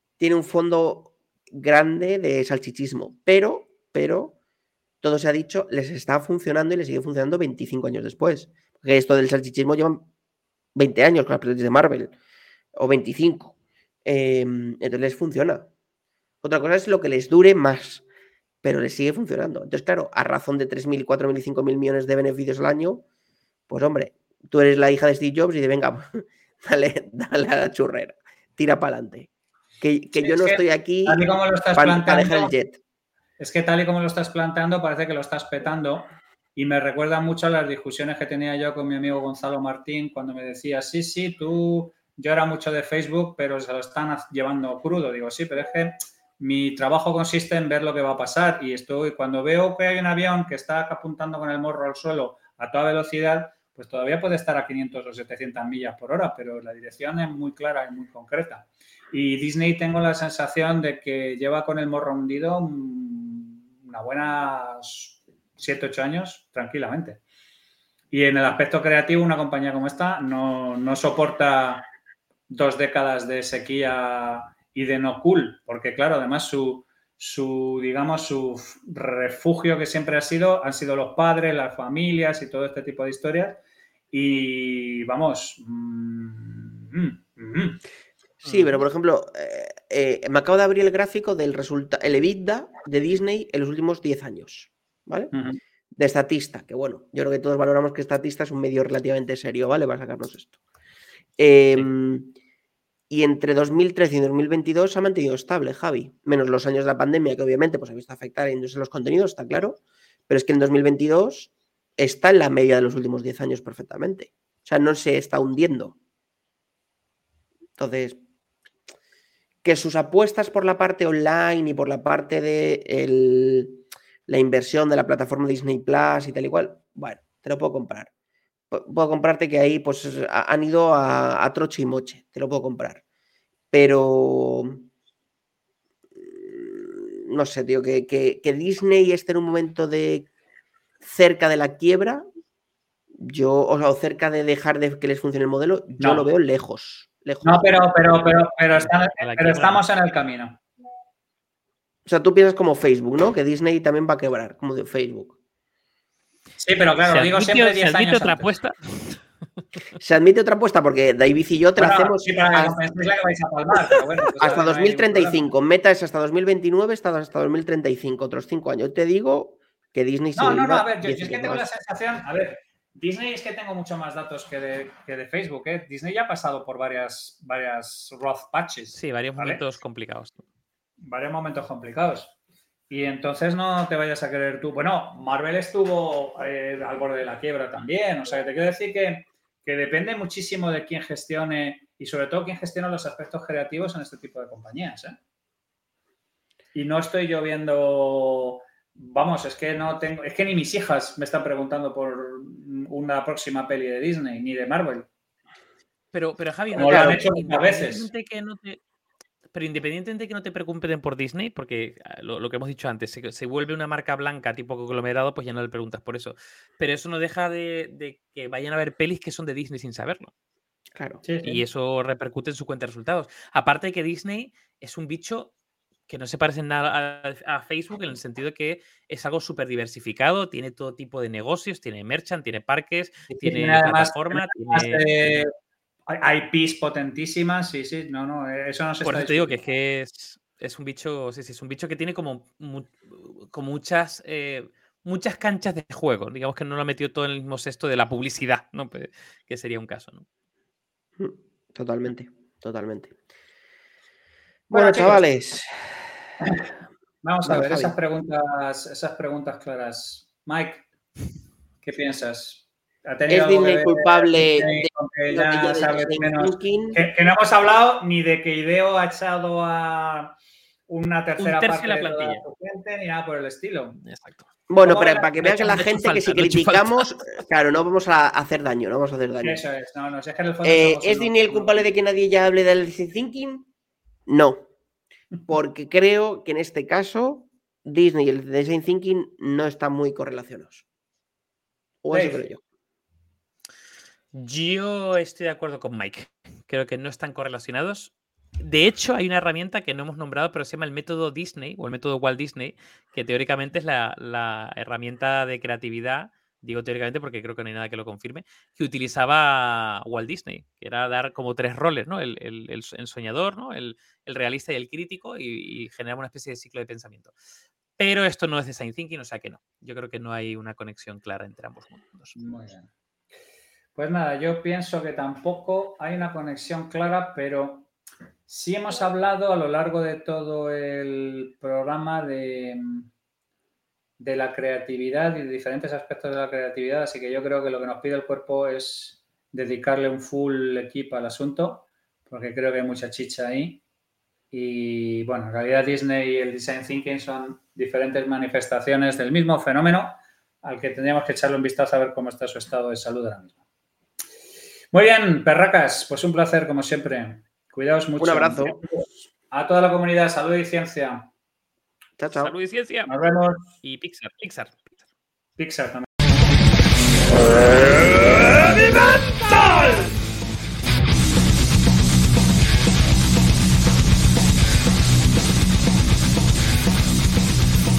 grande de salchichismo, pero todo se ha dicho, les está funcionando y les sigue funcionando 25 años después. Porque esto del salchichismo llevan 20 años con las películas de Marvel, o 25. Entonces les funciona. Otra cosa es lo que les dure más, pero les sigue funcionando. Entonces, claro, a razón de 3.000, 4.000 y 5.000 millones de beneficios al año, pues hombre, tú eres la hija de Steve Jobs y de venga, dale a la churrera, tira para adelante. Que yo no estoy aquí para dejar el jet. Es que tal y como lo estás planteando, parece que lo estás petando y me recuerda mucho a las discusiones que tenía yo con mi amigo Gonzalo Martín cuando me decía, sí, yo era mucho de Facebook, pero se lo están llevando crudo. Digo, sí, pero es que mi trabajo consiste en ver lo que va a pasar y cuando veo que hay un avión que está apuntando con el morro al suelo a toda velocidad, pues todavía puede estar a 500 o 700 millas por hora, pero la dirección es muy clara y muy concreta. Y Disney tengo la sensación de que lleva con el morro hundido una buena 7-8 años tranquilamente. Y en el aspecto creativo, una compañía como esta no soporta 2 décadas de sequía y de no cool, porque claro, además su refugio que siempre han sido los padres, las familias y todo este tipo de historias. Y vamos. Sí, pero por ejemplo, me acabo de abrir el gráfico del el EBITDA de Disney en los últimos 10 años, ¿vale? De Statista, que bueno, yo creo que todos valoramos que Statista es un medio relativamente serio, ¿vale? Para sacarnos esto. Y entre 2013 y 2022 se ha mantenido estable, Javi. Menos los años de la pandemia, que obviamente pues, ha visto afectar a la industria de los contenidos, está claro. Pero es que en 2022 está en la media de los últimos 10 años perfectamente. O sea, no se está hundiendo. Entonces, que sus apuestas por la parte online y por la parte de la inversión de la plataforma Disney Plus y tal y cual, bueno, te lo puedo comprar. Puedo comprarte que ahí pues han ido a troche y moche, te lo puedo comprar. Pero no sé, tío, que Disney esté en un momento cerca de la quiebra, o cerca de dejar de que les funcione el modelo, yo lo veo lejos. No, pero estamos en el camino. O sea, tú piensas como Facebook, ¿no? Que Disney también va a quebrar, como de Facebook. Sí, pero claro, lo digo siempre 10 años. ¿Se admite otra apuesta? Se admite otra apuesta porque David y yo te la hacemos sí, para que la que vais a palmar, pero bueno, pues hasta 2035. Meta es hasta 2029, hasta 2035, otros 5 años. Yo te digo que Disney se a ver, yo es que tengo la sensación, a ver, Disney es que tengo mucho más datos que de Facebook, ¿eh? Disney ya ha pasado por varias rough patches. Sí, varios momentos complicados. Varios momentos complicados. Y entonces no te vayas a creer tú. Bueno, Marvel estuvo al borde de la quiebra también. O sea, te quiero decir que depende muchísimo de quién gestione y sobre todo quién gestiona los aspectos creativos en este tipo de compañías, ¿eh? Y no estoy yo viendo... Vamos, es que ni mis hijas me están preguntando por una próxima peli de Disney, ni de Marvel. Pero Javi, como lo han hecho muchas veces. Pero independientemente de que no te preocupen por Disney, porque lo que hemos dicho antes, se vuelve una marca blanca tipo conglomerado, pues ya no le preguntas por eso. Pero eso no deja de que vayan a haber pelis que son de Disney sin saberlo. Claro. Sí. Y eso repercute en su cuenta de resultados. Aparte de que Disney es un bicho que no se parece en nada a Facebook en el sentido de que es algo súper diversificado, tiene todo tipo de negocios, tiene merchant, tiene parques, tiene plataforma, tiene... IPs potentísimas, sí, eso no se Por está eso te digo que es un bicho, sí, es un bicho que tiene como muchas canchas de juego. Digamos que no lo ha metido todo en el mismo cesto de la publicidad, ¿no? Que sería un caso, ¿no? Totalmente. Bueno, chicos, chavales. Vamos a ver esas preguntas claras. Mike, ¿qué piensas? ¿Es Disney culpable que no hemos hablado ni de que Ideo ha echado a una tercera parte de la plantilla de tu gente, ni nada por el estilo. Exacto. Bueno, pero para que vean que la gente que si criticamos, claro, no vamos a hacer daño, no vamos a hacer daño. Eso es, no, si es que en el fondo ¿Es Disney el culpable de que nadie ya hable del design thinking? No, porque creo que en este caso Disney y el design thinking no están muy correlacionados. O eso creo yo. Yo estoy de acuerdo con Mike. Creo que no están correlacionados. De hecho, hay una herramienta que no hemos nombrado, pero se llama el método Disney o el método Walt Disney, que teóricamente es la herramienta de creatividad, digo teóricamente porque creo que no hay nada que lo confirme, que utilizaba Walt Disney, que era dar como 3 roles, ¿no? El soñador, ¿no? El realista y el crítico, y generar una especie de ciclo de pensamiento. Pero esto no es design thinking, o sea que no. Yo creo que no hay una conexión clara entre ambos mundos. Muy bien. Pues nada, yo pienso que tampoco hay una conexión clara, pero sí hemos hablado a lo largo de todo el programa de la creatividad y de diferentes aspectos de la creatividad, así que yo creo que lo que nos pide el cuerpo es dedicarle un full equipo al asunto, porque creo que hay mucha chicha ahí. Y bueno, en realidad Disney y el Design Thinking son diferentes manifestaciones del mismo fenómeno al que tendríamos que echarle un vistazo a ver cómo está su estado de salud ahora mismo. Muy bien, perracas, pues un placer como siempre. Cuidaos mucho. Un abrazo. A toda la comunidad, salud y ciencia. Chao, chao. Salud y ciencia. Nos vemos. Y Pixar. Pixar también.